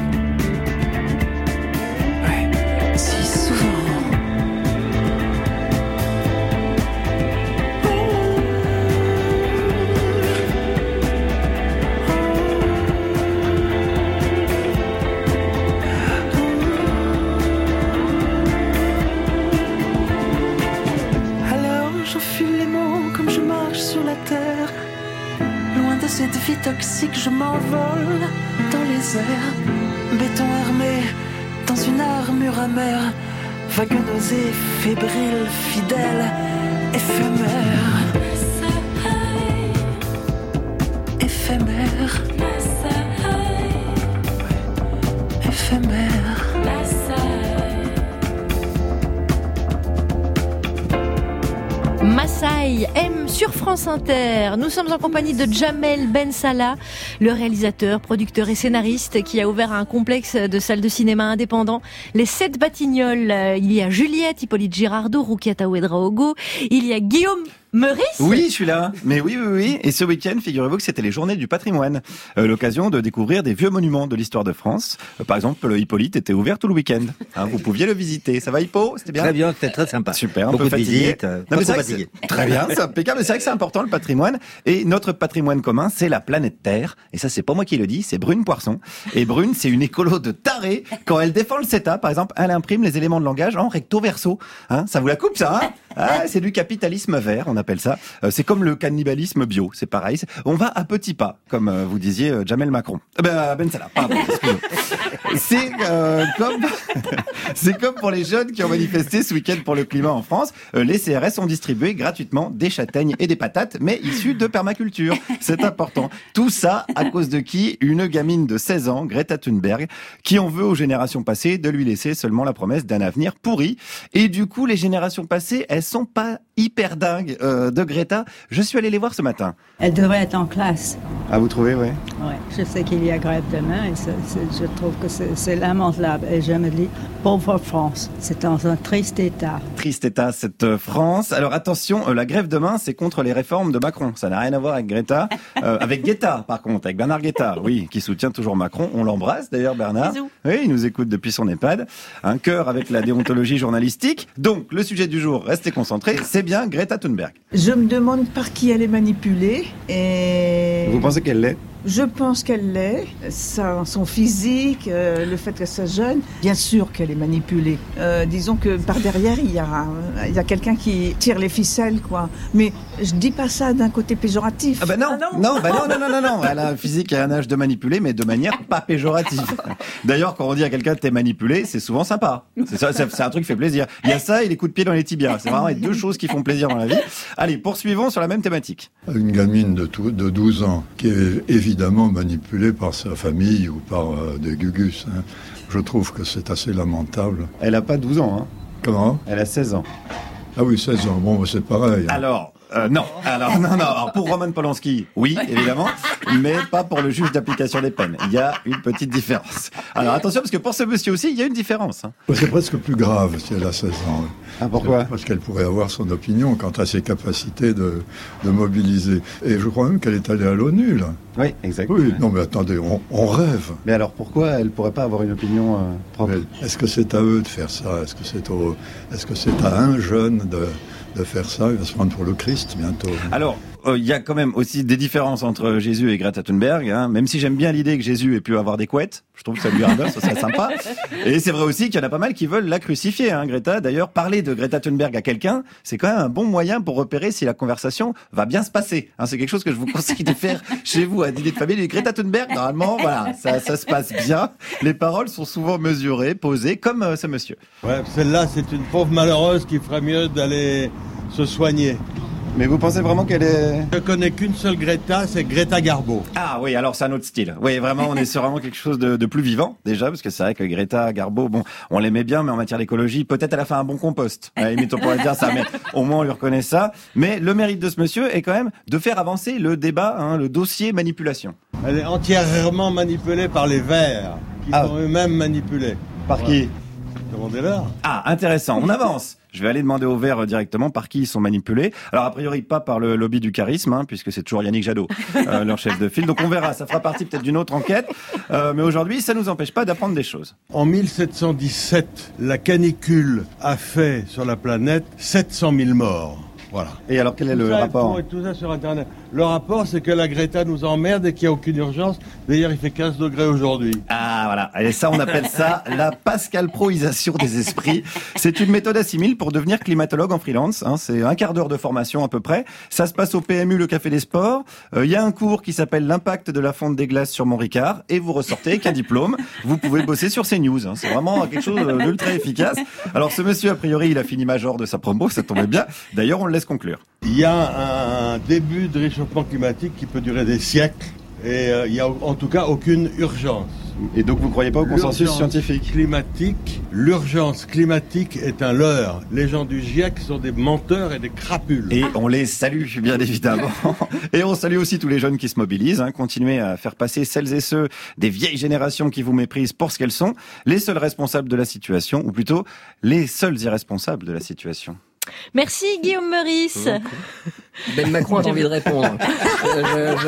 ouais, si souvent. Loin de cette vie toxique, je m'envole dans les airs, béton armé dans une armure amère, vague nausée, fébrile, fidèle, éphémère, éphémère, éphémère. Massaï M sur France Inter. Nous sommes en compagnie de Jamel Ben Salah, le réalisateur, producteur et scénariste qui a ouvert un complexe de salles de cinéma indépendant, les Sept Batignolles. Il y a Juliette, Hippolyte Girardot, Roukiata Ouedraogo. Il y a Guillaume Meurice. Oui, je suis là. Mais oui, oui, oui. Et ce week-end, figurez-vous que c'était les Journées du patrimoine. Euh, l'occasion de découvrir des vieux monuments de l'histoire de France. Euh, par exemple, le Hippolyte était ouvert tout le week-end. Hein, vous pouviez le visiter. Ça va, Hippo? C'était bien? Très bien, c'était très sympa. Super, un Beaucoup peu de fatigué. visites, euh, Non, pas mais trop c'est vrai que fatigué. c'est- Très bien, c'est impeccable. Mais c'est vrai que c'est important, le patrimoine. Et notre patrimoine commun, c'est la planète Terre. Et ça, c'est pas moi qui le dis, c'est Brune Poisson. Et Brune, c'est une écolo de taré. Quand elle défend le CETA, par exemple, elle imprime les éléments de langage en recto verso. Hein, ça vous la coupe, ça, hein? Ah, c'est du capitalisme vert, on appelle ça. Euh, c'est comme le cannibalisme bio, c'est pareil. C'est- On va à petits pas, comme euh, vous disiez euh, Jamel Macron. Euh, Ben, Ben Salah, pardon, excusez-moi. C'est euh, comme c'est comme pour les jeunes qui ont manifesté ce week-end pour le climat en France. Euh, les C R S ont distribué gratuitement des châtaignes et des patates, mais issues de permaculture. C'est important. Tout ça à cause de qui? Une gamine de seize ans, Greta Thunberg, qui en veut aux générations passées de lui laisser seulement la promesse d'un avenir pourri. Et du coup, les générations passées, elles sont pas hyper dingues euh, de Greta. Je suis allé les voir ce matin. Elle devrait être en classe. Ah, vous trouvez, ouais. Ouais. Je sais qu'il y a grève demain et c'est- c'est- je trouve que c'est c'est lamentable. Et je me dis, pauvre France, c'est dans un triste état. Triste état, cette euh, France. Alors attention, euh, la grève demain, c'est contre les réformes de Macron. Ça n'a rien à voir avec Greta. Euh, avec Guetta, par contre, avec Bernard Guetta, oui, qui soutient toujours Macron. On l'embrasse d'ailleurs, Bernard. Bisous. Oui, il nous écoute depuis son EHPAD. Un cœur avec la déontologie journalistique. Donc, le sujet du jour, restez concentrés, c'est bien Greta Thunberg. Je me demande par qui elle est manipulée et Vous pensez qu'elle l'est? je pense qu'elle l'est. Sa- Son physique, euh, le fait qu'elle soit jeune, bien sûr qu'elle est manipulée. Euh, disons que par derrière, il y a, il y a quelqu'un qui tire les ficelles, quoi. Mais je dis pas ça d'un côté péjoratif. Ah bah non, non, bah non, non, non, non, non. Elle a un physique et un âge de manipuler, mais de manière pas péjorative. D'ailleurs, quand on dit à quelqu'un t'es manipulé, c'est souvent sympa. C'est ça, c'est c'est un truc qui fait plaisir. Il y a ça et les coups de pied dans les tibias. C'est vraiment les deux choses qui font plaisir dans la vie. Allez, poursuivons sur la même thématique. Une gamine de, tout- de douze ans qui est évidemment manipulée par sa famille ou par euh, des gugus. Hein. Je trouve que c'est assez lamentable. Elle a pas douze ans, hein. Comment? Elle a seize ans. Ah oui, seize ans. Bon, c'est pareil. hein. Alors, euh, non. Alors, non, non. Alors, pour Roman Polanski, oui, évidemment, mais pas pour le juge d'application des peines. Il y a une petite différence. Alors, attention, parce que pour ce monsieur aussi, il y a une différence. Hein. C'est presque plus grave si elle a seize ans. Ah, pourquoi? Parce qu'elle pourrait avoir son opinion quant à ses capacités de, de mobiliser. Et je crois même qu'elle est allée à l'ONU, là. Oui, exactement. Oui, non mais attendez, on, on rêve. Mais alors, pourquoi elle pourrait pas avoir une opinion euh, propre? Mais est-ce que c'est à eux de faire ça? Est-ce que c'est au, est-ce que c'est à un jeune de, de faire ça? Il va se prendre pour le Christ bientôt. Alors, il euh, y a quand même aussi des différences entre Jésus et Greta Thunberg. Hein. Même si j'aime bien l'idée que Jésus ait pu avoir des couettes, je trouve que ça lui radote, ça serait sympa. Et c'est vrai aussi qu'il y en a pas mal qui veulent la crucifier, hein, Greta. D'ailleurs, parler de Greta Thunberg à quelqu'un, c'est quand même un bon moyen pour repérer si la conversation va bien se passer. Hein, c'est quelque chose que je vous conseille de faire chez vous, à un dîner de famille. Greta Thunberg, normalement, voilà, ça, ça se passe bien. Les paroles sont souvent mesurées, posées, comme euh, ce monsieur. Ouais, celle-là, c'est une pauvre malheureuse qui ferait mieux d'aller se soigner. Mais vous pensez vraiment qu'elle est... Je connais qu'une seule Greta, c'est Greta Garbo. Ah oui, alors c'est un autre style. Oui, vraiment, on est sur vraiment quelque chose de, de plus vivant, déjà, parce que c'est vrai que Greta Garbo, bon, on l'aimait bien, mais en matière d'écologie, peut-être elle a fait un bon compost. À la limite, on pourrait dire ça, mais au moins on lui reconnaît ça. Mais le mérite de ce monsieur est quand même de faire avancer le débat, hein, le dossier manipulation. Elle est entièrement manipulée par les Verts, qui Ah. sont eux-mêmes manipulés. Par qui ? Demandez-leur. Ah, intéressant, on avance. Je vais aller demander aux Verts directement par qui ils sont manipulés. Alors, a priori, pas par le lobby du charisme, hein, puisque c'est toujours Yannick Jadot, euh, leur chef de file. Donc, on verra. Ça fera partie peut-être d'une autre enquête. Euh, mais aujourd'hui, ça nous empêche pas d'apprendre des choses. En mille sept cent dix-sept, la canicule a fait sur la planète sept cent mille morts. Voilà. Et alors, quel est Tout le ça, rapport tout, tout ça sur Internet. Le rapport, c'est que la Greta nous emmerde et qu'il n'y a aucune urgence. D'ailleurs, il fait quinze degrés aujourd'hui. Ah, voilà. Et ça, on appelle ça la pascalproisation des esprits. C'est une méthode assimile pour devenir climatologue en freelance. Hein. C'est un quart d'heure de formation à peu près. Ça se passe au P M U, le Café des Sports. Il euh, y a un cours qui s'appelle l'impact de la fonte des glaces sur Mont-Ricard. Et vous ressortez avec un diplôme. Vous pouvez bosser sur CNews. Hein. C'est vraiment quelque chose d'ultra efficace. Alors, ce monsieur, a priori, il a fini major de sa promo. Ça tombait bien. D'ailleurs, on le laisse conclure. Il y a un début de réchauffement climatique qui peut durer des siècles et euh, il n'y a en tout cas aucune urgence. Et donc vous ne croyez pas au consensus L'urgence scientifique climatique, l'urgence climatique est un leurre. Les gens du GIEC sont des menteurs et des crapules. Et on les salue, bien évidemment. Et on salue aussi tous les jeunes qui se mobilisent. Hein. Continuez à faire passer celles et ceux des vieilles générations qui vous méprisent pour ce qu'elles sont, les seuls responsables de la situation, ou plutôt les seuls irresponsables de la situation. Merci Guillaume Meurice. Ben Macron a envie de répondre. Euh, je,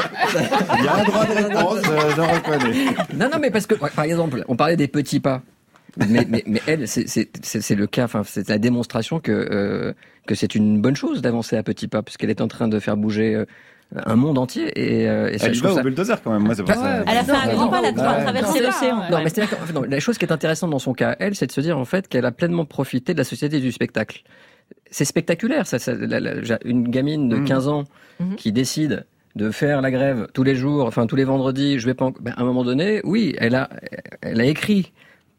je... Il y a un droit de réponse, euh, j'en reconnais. Non, non, mais parce que, ouais, par exemple, on parlait des petits pas. Mais, mais, mais elle, c'est, c'est, c'est, c'est le cas, enfin, c'est la démonstration que, euh, que c'est une bonne chose d'avancer à petits pas, puisqu'elle est en train de faire bouger euh, un monde entier. Et, euh, et ça, elle je va trouve au ça... bulldozer quand même, moi c'est pour Ah, ça. Elle a fait un non, grand non, pas là-dedans, ouais, à traverser non, l'océan. Non, Ouais. mais c'est non, la chose qui est intéressante dans son cas, elle, c'est de se dire en fait qu'elle a pleinement profité de la société du spectacle. C'est spectaculaire, ça, ça la, la, une gamine de mmh. quinze ans mmh. qui décide de faire la grève tous les jours, enfin tous les vendredis, je vais pas. En... Ben, à un moment donné, oui, elle a, elle a écrit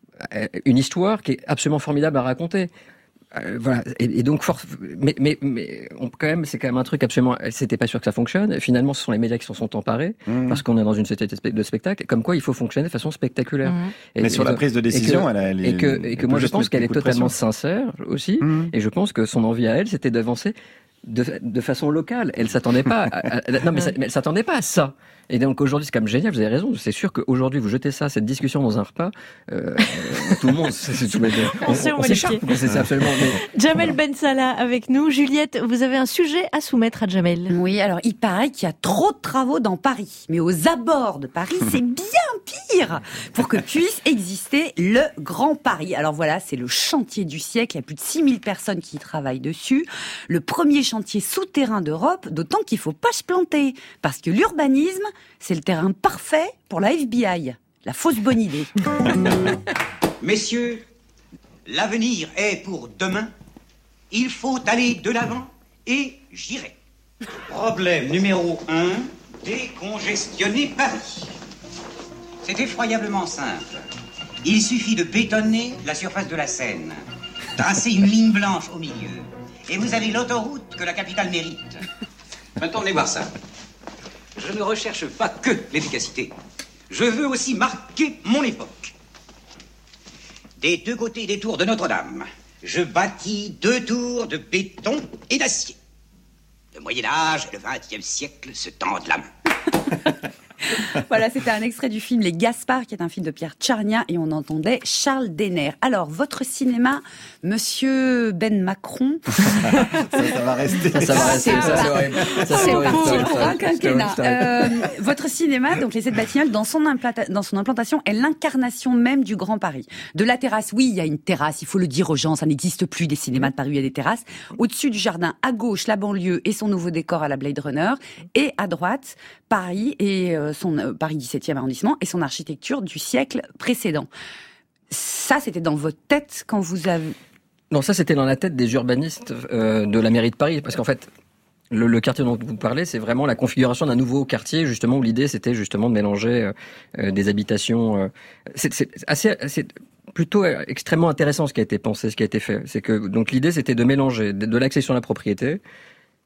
une histoire qui est absolument formidable à raconter. Euh, voilà. Et, et donc, for... mais, mais, mais on, quand même, c'est quand même un truc absolument. C'était pas sûr que ça fonctionne. Et finalement, ce sont les médias qui s'en sont emparés mmh. parce qu'on est dans une société de spectacle. Comme quoi, il faut fonctionner de façon spectaculaire. Mmh. Et, mais sur et la prise de décision, et que, elle, elle est, et que, et que moi, je pense qu'elle est totalement sincère aussi. Mmh. Et je pense que son envie à elle, c'était d'avancer de, de façon locale. Elle s'attendait pas. À, à, à, non, mais, ça, mais elle s'attendait pas à ça. Et donc aujourd'hui, c'est quand même génial, vous avez raison, c'est sûr qu'aujourd'hui, vous jetez ça, cette discussion dans un repas, euh, tout le monde, c'est, c'est tout, on, on, on, on s'écharpe, c'est, c'est absolument... Mais... Jamel Ben Salah avec nous. Juliette, vous avez un sujet à soumettre à Jamel. Oui, alors il paraît qu'il y a trop de travaux dans Paris, mais aux abords de Paris, c'est bien pire pour que puisse exister le Grand Paris. Alors voilà, c'est le chantier du siècle, il y a plus de six mille personnes qui y travaillent dessus. Le premier chantier souterrain d'Europe, d'autant qu'il ne faut pas se planter, parce que l'urbanisme, c'est le terrain parfait pour la F B I. La fausse bonne idée. Messieurs, l'avenir est pour demain. Il faut aller de l'avant et j'irai. Problème numéro un, décongestionner Paris. C'est effroyablement simple. Il suffit de bétonner la surface de la Seine, tracer une ligne blanche au milieu, et vous avez l'autoroute que la capitale mérite. Maintenant, venez voir ça. Je ne recherche pas que l'efficacité. Je veux aussi marquer mon époque. Des deux côtés des tours de Notre-Dame, je bâtis deux tours de béton et d'acier. Le Moyen-Âge et le vingtième siècle se tendent la main. Voilà, c'était un extrait du film Les Gaspards, qui est un film de Pierre Tcharnia, et on entendait Charles Denner. Alors, votre cinéma, monsieur Ben Macron... ça, ça va rester. Ça, ça va rester, ça, c'est horrible. Ça, c'est parti pour un quinquennat. Euh, votre cinéma, donc les Sept Batignolles, dans son, implanta- dans son implantation, est l'incarnation même du Grand Paris. De la terrasse, oui, il y a une terrasse, il faut le dire aux gens, ça n'existe plus des cinémas de Paris où il y a des terrasses. Au-dessus du jardin, à gauche, la banlieue et son nouveau décor à la Blade Runner, et à droite, Paris et euh, son euh, Paris dix-septième arrondissement et son architecture du siècle précédent. Ça, c'était dans votre tête quand vous avez... Non, ça, c'était dans la tête des urbanistes euh, de la mairie de Paris, parce qu'en fait, le, le quartier dont vous parlez, c'est vraiment la configuration d'un nouveau quartier, justement, où l'idée, c'était justement de mélanger euh, des habitations... Euh, c'est, c'est assez... C'est plutôt extrêmement intéressant ce qui a été pensé, ce qui a été fait. C'est que, donc, l'idée, c'était de mélanger de, de l'accession à la propriété,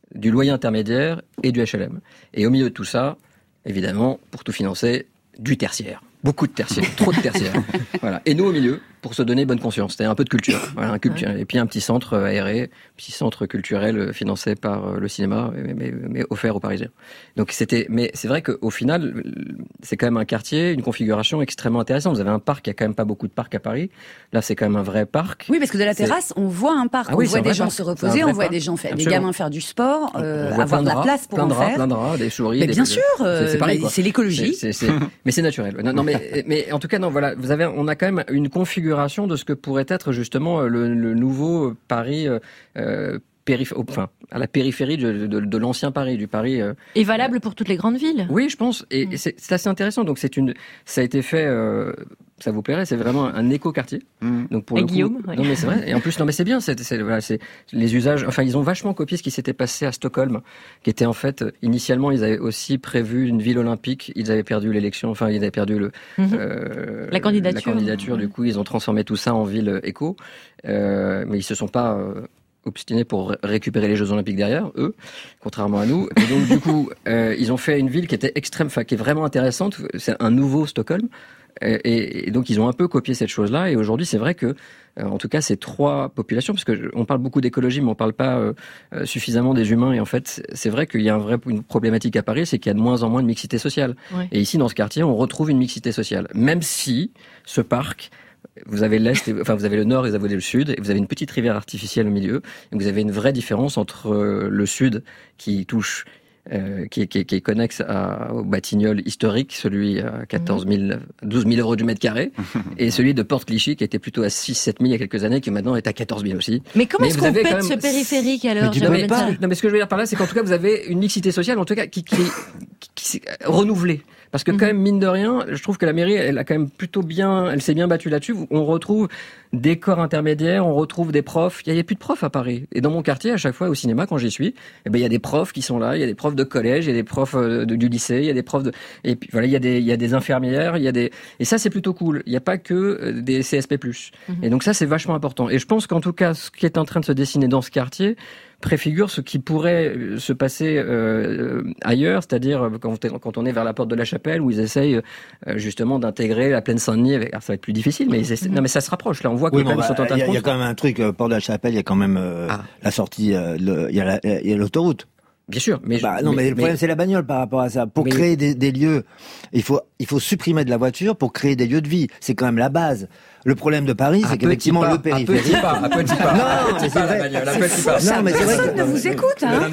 du loyer intermédiaire et du H L M. Et au milieu de tout ça, évidemment, pour tout financer, du tertiaire. Beaucoup de tertiaire, trop de tertiaire. Voilà. Et nous au milieu, pour se donner bonne conscience. C'était un peu de culture. Voilà, un culture. Et puis un petit centre aéré, petit centre culturel financé par le cinéma, mais, mais, mais offert aux Parisiens. Donc c'était, mais c'est vrai qu'au final, c'est quand même un quartier, une configuration extrêmement intéressante. Vous avez un parc, il y a quand même pas beaucoup de parcs à Paris. Là, c'est quand même un vrai parc. Oui, parce que de la terrasse, c'est... on voit un parc, ah on oui, voit des gens parc. se reposer, on voit parc. des gens faire, Absolument. des gamins faire du sport, euh, on voit avoir de la draps, place pour plein en de draps, faire. plein de draps, des souris. Mais des... bien sûr, c'est, c'est pareil. mais Quoi. c'est l'écologie. C'est, c'est, c'est... mais c'est naturel. Non, non, mais, mais en tout cas, non, voilà, vous avez, on a quand même une configuration de ce que pourrait être justement le, le nouveau Paris, euh, périph- enfin, à la périphérie de, de, de l'ancien Paris, du Paris. Euh... Et valable pour toutes les grandes villes. Oui, je pense, et, mmh. et c'est, c'est assez intéressant. Donc c'est une, ça a été fait. Euh, ça vous plairait, c'est vraiment un éco-quartier. Mmh. Donc pour et le Guillaume. Coup, oui. Non mais c'est vrai. Et en plus, non mais c'est bien. C'est, c'est, voilà, c'est les usages. Enfin, ils ont vachement copié ce qui s'était passé à Stockholm, qui était en fait initialement, ils avaient aussi prévu une ville olympique. Ils avaient perdu l'élection. Enfin, ils avaient perdu le mmh. euh, la candidature. La candidature. Mmh. Du coup, ils ont transformé tout ça en ville éco. Euh, mais ils se sont pas euh, obstinés pour récupérer les Jeux Olympiques derrière, eux, contrairement à nous. Et donc, du coup, euh, ils ont fait une ville qui était extrême, enfin, qui est vraiment intéressante. C'est un nouveau Stockholm. Et, et donc, ils ont un peu copié cette chose-là. Et aujourd'hui, c'est vrai que, euh, en tout cas, ces trois populations, parce que on parle beaucoup d'écologie, mais on parle pas euh, suffisamment des humains. Et en fait, c'est vrai qu'il y a un vrai, une problématique à Paris, c'est qu'il y a de moins en moins de mixité sociale. Ouais. Et ici, dans ce quartier, on retrouve une mixité sociale. Même si ce parc, vous avez l'est, et, enfin vous avez le nord et vous avez le sud, et vous avez une petite rivière artificielle au milieu. Et vous avez une vraie différence entre euh, le sud qui touche, euh, qui, est, qui, est, qui est connexe à, au Batignolles historique, celui à quatorze mille, douze mille euros du mètre carré, et celui de Porte-Clichy qui était plutôt à six sept mille il y a quelques années, qui maintenant est à quatorze mille aussi. Mais comment mais est-ce qu'on pète même... ce périphérique alors? Mais, mais pas, non mais ce que je veux dire par là, c'est qu'en tout cas vous avez une mixité sociale, en tout cas qui, qui, qui, qui s'est renouvelée. Parce que quand même, mine de rien, je trouve que la mairie, elle a quand même plutôt bien, elle s'est bien battue là-dessus. On retrouve des corps intermédiaires, on retrouve des profs. Il n'y a, a plus de profs à Paris. Et dans mon quartier, à chaque fois au cinéma, quand j'y suis, eh ben il y a des profs qui sont là. Il y a des profs de collège, il y a des profs de, du lycée, il y a des profs de, et puis voilà, il y a des, il y a des infirmières, il y a des, et ça c'est plutôt cool. Il n'y a pas que des C S P plus. Mm-hmm. Et donc ça c'est vachement important. Et je pense qu'en tout cas, ce qui est en train de se dessiner dans ce quartier préfigure ce qui pourrait se passer euh, ailleurs, c'est-à-dire quand, quand on est vers la porte de la Chapelle, où ils essayent euh, justement d'intégrer la plaine Saint-Denis. Avec... Alors, ça va être plus difficile, mais ils essaient... mm-hmm. non, mais ça se rapproche. Là, on voit que oui, quand même, bah, ils sont en train de. Il y, y a quand même un truc, euh, porte de la Chapelle, il y a quand même euh, ah. la sortie, euh, le, il y a la, il y a l'autoroute. Bien sûr, mais bah, non, mais, mais le problème mais... c'est la bagnole par rapport à ça. Pour mais... créer des, des lieux, il faut il faut supprimer de la voiture pour créer des lieux de vie. C'est quand même la base. Le problème de Paris, c'est qu'effectivement pas, le périphérique. Un petit pas, un petit pas. Non, mais c'est vrai. Bagnole, un petit pas. Non, mais c'est vrai. Personne ne vous écoute, hein.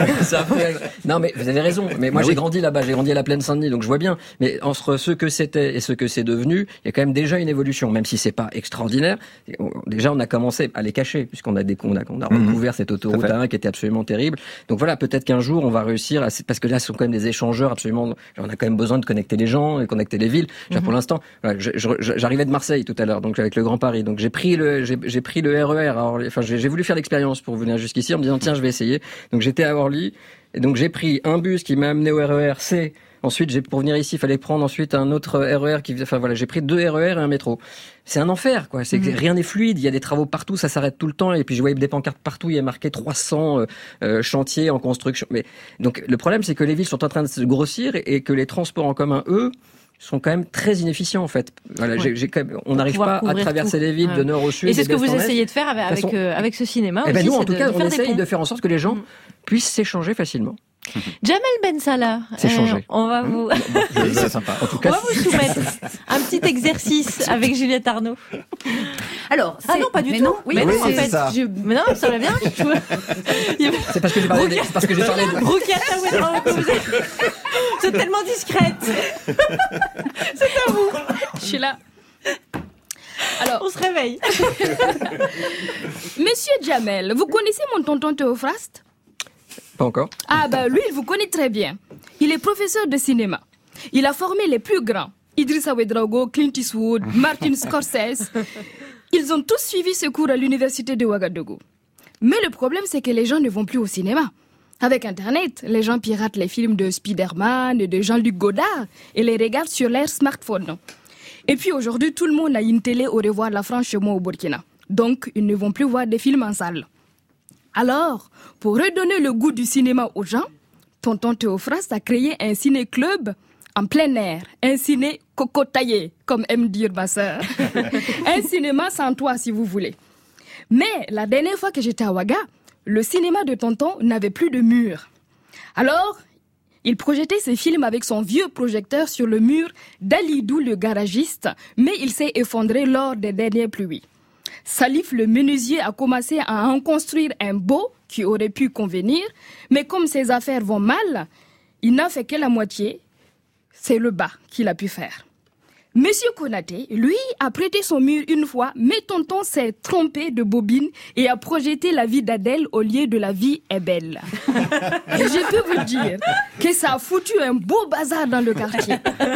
Non, mais vous avez raison. Mais moi, mais j'ai oui. grandi là-bas, j'ai grandi à la plaine Saint-Denis, donc je vois bien. Mais entre ce que c'était et ce que c'est devenu, il y a quand même déjà une évolution, même si c'est pas extraordinaire. Déjà, on a commencé à les cacher, puisqu'on a des, on a, on a recouvert mmh. cette autoroute un qui était absolument terrible. Donc voilà, peut-être qu'un jour, on va réussir à, parce que là, ce sont quand même des échangeurs absolument. On a quand même besoin de connecter les gens et connecter les villes. Mmh. Pour l'instant, voilà, je, je, j'arrivais de Marseille tout à l'heure, donc avec le Grand Paris, donc j'ai pris le, j'ai, j'ai pris le R E R. Alors, enfin, j'ai, j'ai voulu faire l'expérience pour venir jusqu'ici en me disant tiens, je vais essayer. Donc j'étais à Orly et donc j'ai pris un bus qui m'a amené au R E R C. Ensuite, j'ai, pour venir ici, il fallait prendre ensuite un autre R E R qui, enfin voilà, j'ai pris deux R E R et un métro. C'est un enfer, quoi. C'est que mmh. rien n'est fluide. Il y a des travaux partout, ça s'arrête tout le temps. Et puis je voyais des pancartes partout. Il y a marqué trois cents euh, chantiers en construction. Mais donc le problème, c'est que les villes sont en train de se grossir et, et que les transports en commun, eux, sont quand même très inefficients en fait. Voilà, ouais. j'ai, j'ai quand même, on n'arrive pas à traverser tout. les villes ouais. de nord au sud. Et c'est ce que vous essayez de faire avec, avec, façon... euh, avec ce cinéma eh aussi. Ben nous, en tout de, cas, de on essaye de faire en sorte que les gens mmh. puissent s'échanger facilement. Jamel Ben Salah, c'est changé. Euh, on va vous, bon, c'est sympa. En tout cas, on va vous soumettre un petit exercice avec Juliette Arnaud. Alors, ah non, pas du mais tout. Non, oui, mais oui, non, en fait, ça. Je... mais non, ça va bien. C'est parce que j'ai parlé. De... C'est parce que j'ai parlé. De... Rukia Taouedraogo, vous êtes... vous êtes tellement discrète. C'est à vous. Je suis là. Alors, on se réveille. Monsieur Jamel, vous connaissez mon tonton Théophraste? Pas encore. Ah bah lui, il vous connaît très bien. Il est professeur de cinéma. Il a formé les plus grands. Idrissa Ouedraogo, Clint Eastwood, Martin Scorsese. Ils ont tous suivi ce cours à l'université de Ouagadougou. Mais le problème, c'est que les gens ne vont plus au cinéma. Avec Internet, les gens piratent les films de Spider-Man et de Jean-Luc Godard et les regardent sur leur smartphone. Et puis aujourd'hui, tout le monde a une télé au revoir la France chez moi au Burkina. Donc, ils ne vont plus voir des films en salle. Alors, pour redonner le goût du cinéma aux gens, tonton Théophraste a créé un ciné-club en plein air, un ciné cocotaillé, comme aime dire ma sœur. Un cinéma sans toit, si vous voulez. Mais la dernière fois que j'étais à Ouaga, le cinéma de tonton n'avait plus de mur. Alors, il projetait ses films avec son vieux projecteur sur le mur d'Alidou le garagiste, mais il s'est effondré lors des dernières pluies. Salif le menuisier a commencé à en construire un beau qui aurait pu convenir, mais comme ses affaires vont mal, il n'a fait que la moitié. C'est le bas qu'il a pu faire. Monsieur Konaté, lui, a prêté son mur une fois, mais tonton s'est trompé de bobine et a projeté la vie d'Adèle au lieu de la vie est belle. Et je peux vous dire que ça a foutu un beau bazar dans le quartier.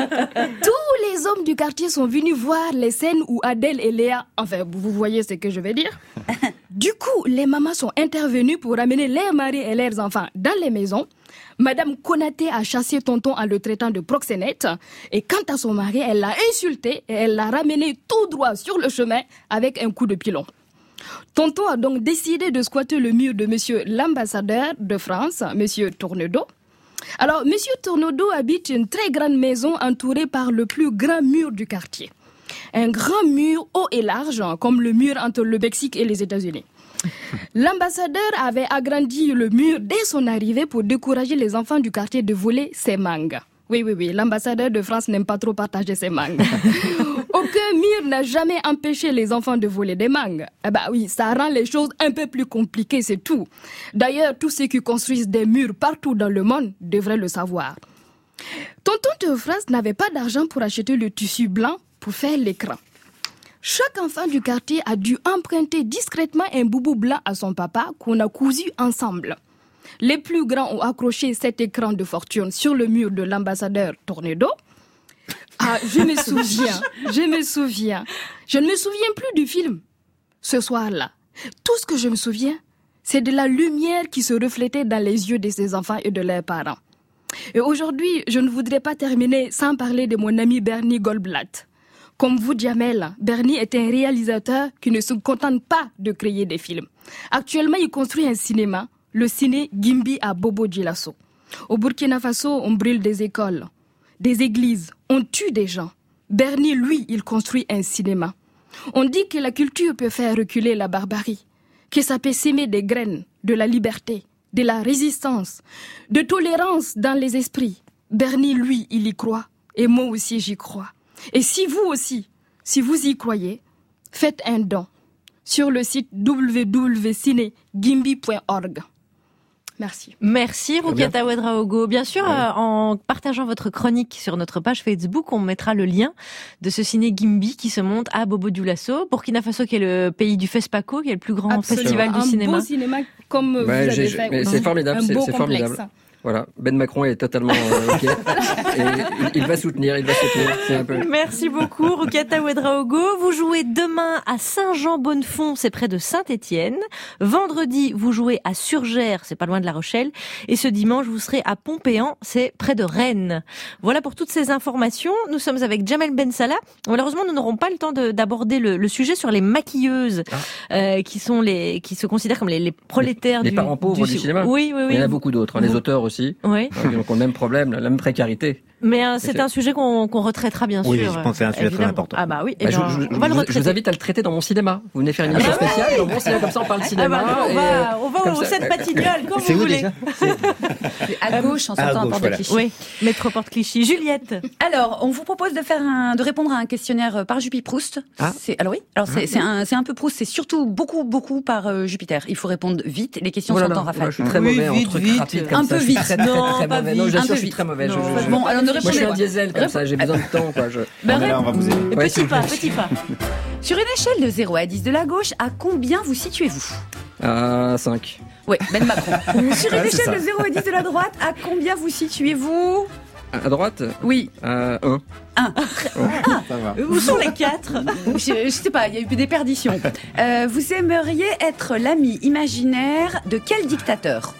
Tous les hommes du quartier sont venus voir les scènes où Adèle et Léa... Enfin, vous voyez ce que je vais dire. Du coup, les mamans sont intervenues pour amener leurs maris et leurs enfants dans les maisons. Madame Konaté a chassé tonton en le traitant de proxénète. Et quant à son mari, elle l'a insulté et elle l'a ramené tout droit sur le chemin avec un coup de pilon. Tonton a donc décidé de squatter le mur de monsieur l'ambassadeur de France, monsieur Tournedo. Alors, monsieur Tournedo habite une très grande maison entourée par le plus grand mur du quartier. Un grand mur haut et large, comme le mur entre le Mexique et les États-Unis. L'ambassadeur avait agrandi le mur dès son arrivée pour décourager les enfants du quartier de voler ses mangues. Oui, oui, oui, l'ambassadeur de France n'aime pas trop partager ses mangues. Aucun mur n'a jamais empêché les enfants de voler des mangues. Eh ben oui, ça rend les choses un peu plus compliquées, c'est tout. D'ailleurs, tous ceux qui construisent des murs partout dans le monde devraient le savoir. Tonton Théophraste n'avait pas d'argent pour acheter le tissu blanc pour faire l'écran. Chaque enfant du quartier a dû emprunter discrètement un boubou blanc à son papa qu'on a cousu ensemble. Les plus grands ont accroché cet écran de fortune sur le mur de l'ambassadeur Tournedo. Ah, je me souviens, je me souviens. Je ne me souviens plus du film. Ce soir-là, tout ce que je me souviens, c'est de la lumière qui se reflétait dans les yeux de ses enfants et de leurs parents. Et aujourd'hui, je ne voudrais pas terminer sans parler de mon ami Bernie Goldblatt. Comme vous, Jamel, Bernie est un réalisateur qui ne se contente pas de créer des films. Actuellement, il construit un cinéma, le ciné Gimbi à Bobo Dioulasso. Au Burkina Faso, on brûle des écoles, des églises, on tue des gens. Bernie, lui, il construit un cinéma. On dit que la culture peut faire reculer la barbarie, que ça peut s'aimer des graines, de la liberté, de la résistance, de tolérance dans les esprits. Bernie, lui, il y croit, et moi aussi j'y crois. Et si vous aussi, si vous y croyez, faites un don sur le site w w w point ciné gimbi point org. Merci. Merci Roukiata Ouedraogo. Bien sûr, ouais. euh, en partageant votre chronique sur notre page Facebook, on mettra le lien de ce ciné Gimbi qui se monte à Bobo Dioulasso, Burkina Faso qui est le pays du FESPACO, qui est le plus grand Absolument. festival du un cinéma. Un beau cinéma comme vous ouais, avez fait. Mais c'est formidable, un c'est, beau c'est complexe. formidable. Voilà, Ben Macron est totalement euh, ok. Et il, il va soutenir, il va soutenir. C'est un peu. Merci beaucoup, Roukiata Ouedraogo. Vous jouez demain à Saint-Jean-Bonnefond, c'est près de Saint-Étienne. Vendredi, vous jouez à Surgères, c'est pas loin de La Rochelle. Et ce dimanche, vous serez à Pompéan, c'est près de Rennes. Voilà pour toutes ces informations. Nous sommes avec Jamel Ben Salah. Malheureusement, nous n'aurons pas le temps de, d'aborder le, le sujet sur les maquilleuses, ah. euh, qui sont les, qui se considèrent comme les, les prolétaires les, du, les parents pauvres du, du cinéma. Oui, oui, oui. Il y en a beaucoup d'autres, hein, les auteurs aussi. Oui. Donc, on a le même problème, la même précarité. Mais euh, c'est, c'est un sujet qu'on, qu'on retraitera bien oui, sûr. Oui, je pense que c'est un sujet évidemment. très important. Ah bah oui, bah, ben, je, je, on va je, le retraiter. Je vous invite à le traiter dans mon cinéma. Vous venez faire une émission ah spéciale dans mon cinéma, comme ça on parle cinéma. Ah bah, on va, on va au ça. sept Batignolles, comme c'est vous où voulez. Déjà c'est à gauche, en sortant à Porte de Clichy. Oui, métro Porte Clichy. Juliette. Alors, on vous propose de faire un, de répondre à un questionnaire par Jupi-Proust. Ah. C'est, alors oui, alors c'est, c'est un, c'est un peu Proust, c'est surtout beaucoup, beaucoup par euh, Jupiter. Il faut répondre vite. Les questions voilà, sont non, en rafale. Je suis très oui, mauvais vite, en trucs vite. rapides comme un ça. peu vite. Très, très, non, très, très pas mauvais. vite. Non, j'assure, un peu je suis très mauvais. Non. Je, je, bon, alors ne répondez Moi, je suis un pas. diesel comme ça. J'ai besoin de temps, quoi. Je... Ben, là, on va vous aider. Ouais, petit pas, petit pas. Sur une échelle de zéro à dix de la gauche, à combien vous situez-vous? À cinq. Oui, Ben Macron. Sur une échelle de zéro à dix de la droite, à combien vous situez-vous? À droite? Oui. À un. Un. Ah, où sont les quatre? je, je sais pas, il y a eu des perditions. Euh, vous aimeriez être l'ami imaginaire de quel dictateur?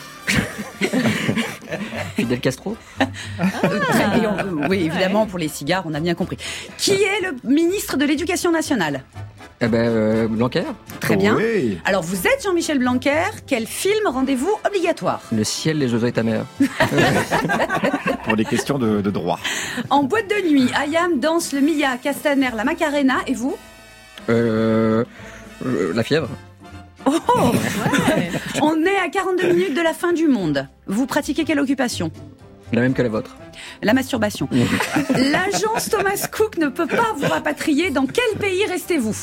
Fidel Castro. Ah. Et on, oui, évidemment, ouais. Pour les cigares, on a bien compris. Qui est le ministre de l'Éducation nationale? Eh ben, euh, Blanquer. Très bien. Oui. Alors, vous êtes Jean-Michel Blanquer. Quel film rendez-vous obligatoire? Le ciel, les oiseaux et ta mère. Pour des questions de, de droit. En boîte de nuit, Ayam danse le Mia, Castaner, la Macarena, et vous? Euh, euh, la fièvre. Oh ouais. On est à quarante-deux minutes de la fin du monde. Vous pratiquez quelle occupation? La même que la vôtre. La masturbation. L'agence Thomas Cook ne peut pas vous rapatrier. Dans quel pays restez-vous?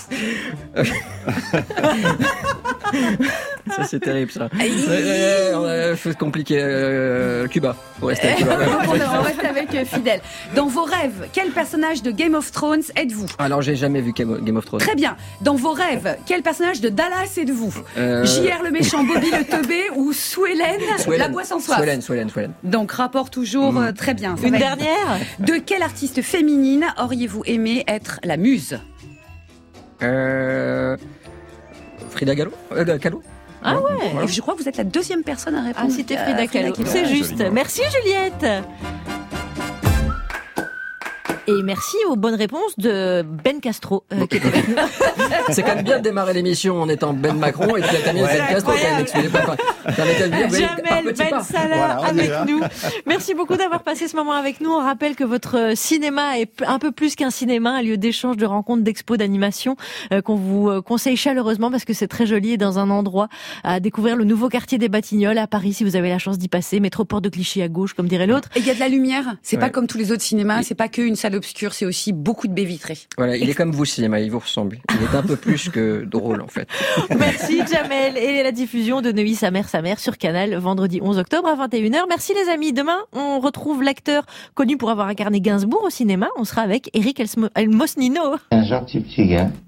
Ça, c'est terrible, ça. C'est compliqué. Euh, Cuba. On reste avec Cuba. On reste avec Fidèle. Dans vos rêves, quel personnage de Game of Thrones êtes-vous? Alors, j'ai jamais vu Game of Thrones. Très bien. Dans vos rêves, quel personnage de Dallas êtes-vous? euh... J R le méchant, Bobby le teubé ou Suelen, la boîte sans soif? Suelen, Suelen, Suelen. Donc, rapport toujours mmh. euh, très bien. Ça Une dernière. De quelle artiste féminine auriez-vous aimé être la muse? Euh... Frida Kahlo euh, Kahlo Ah ouais, voilà. Et je crois que vous êtes la deuxième personne à répondre. Ah, c'était Frida Kahlo. C'est Ouais, juste. joliment. Merci Juliette. Et merci aux bonnes réponses de Ben Castro. Euh, qui était avec nous. C'est quand même bien de démarrer l'émission en étant Ben Macron et puis la terminer Ben Castro quand même. Excusez-moi. Jamel Ben Salah Voilà, on est avec là. nous. Merci beaucoup d'avoir passé ce moment avec nous. On rappelle que votre cinéma est un peu plus qu'un cinéma, un lieu d'échange, de rencontres, d'expos, d'animation euh, qu'on vous euh, conseille chaleureusement parce que c'est très joli et dans un endroit à découvrir le nouveau quartier des Batignolles à Paris si vous avez la chance d'y passer. Métroport de Clichy à gauche, comme dirait l'autre. Et il y a de la lumière. C'est Ouais. pas comme tous les autres cinémas. C'est pas qu'une salle obscure. C'est aussi beaucoup de baies vitrées. Voilà, il est comme vous, le cinéma, il vous ressemble. Il est un peu plus que drôle, en fait. Merci Jamel. Et la diffusion de Neuilly sa mère sa mère sur Canal vendredi onze octobre à vingt et une heures. Merci les amis. Demain, on retrouve l'acteur connu pour avoir incarné Gainsbourg au cinéma. On sera avec Eric Elsmo- Elmosnino. Un gentil petit gars.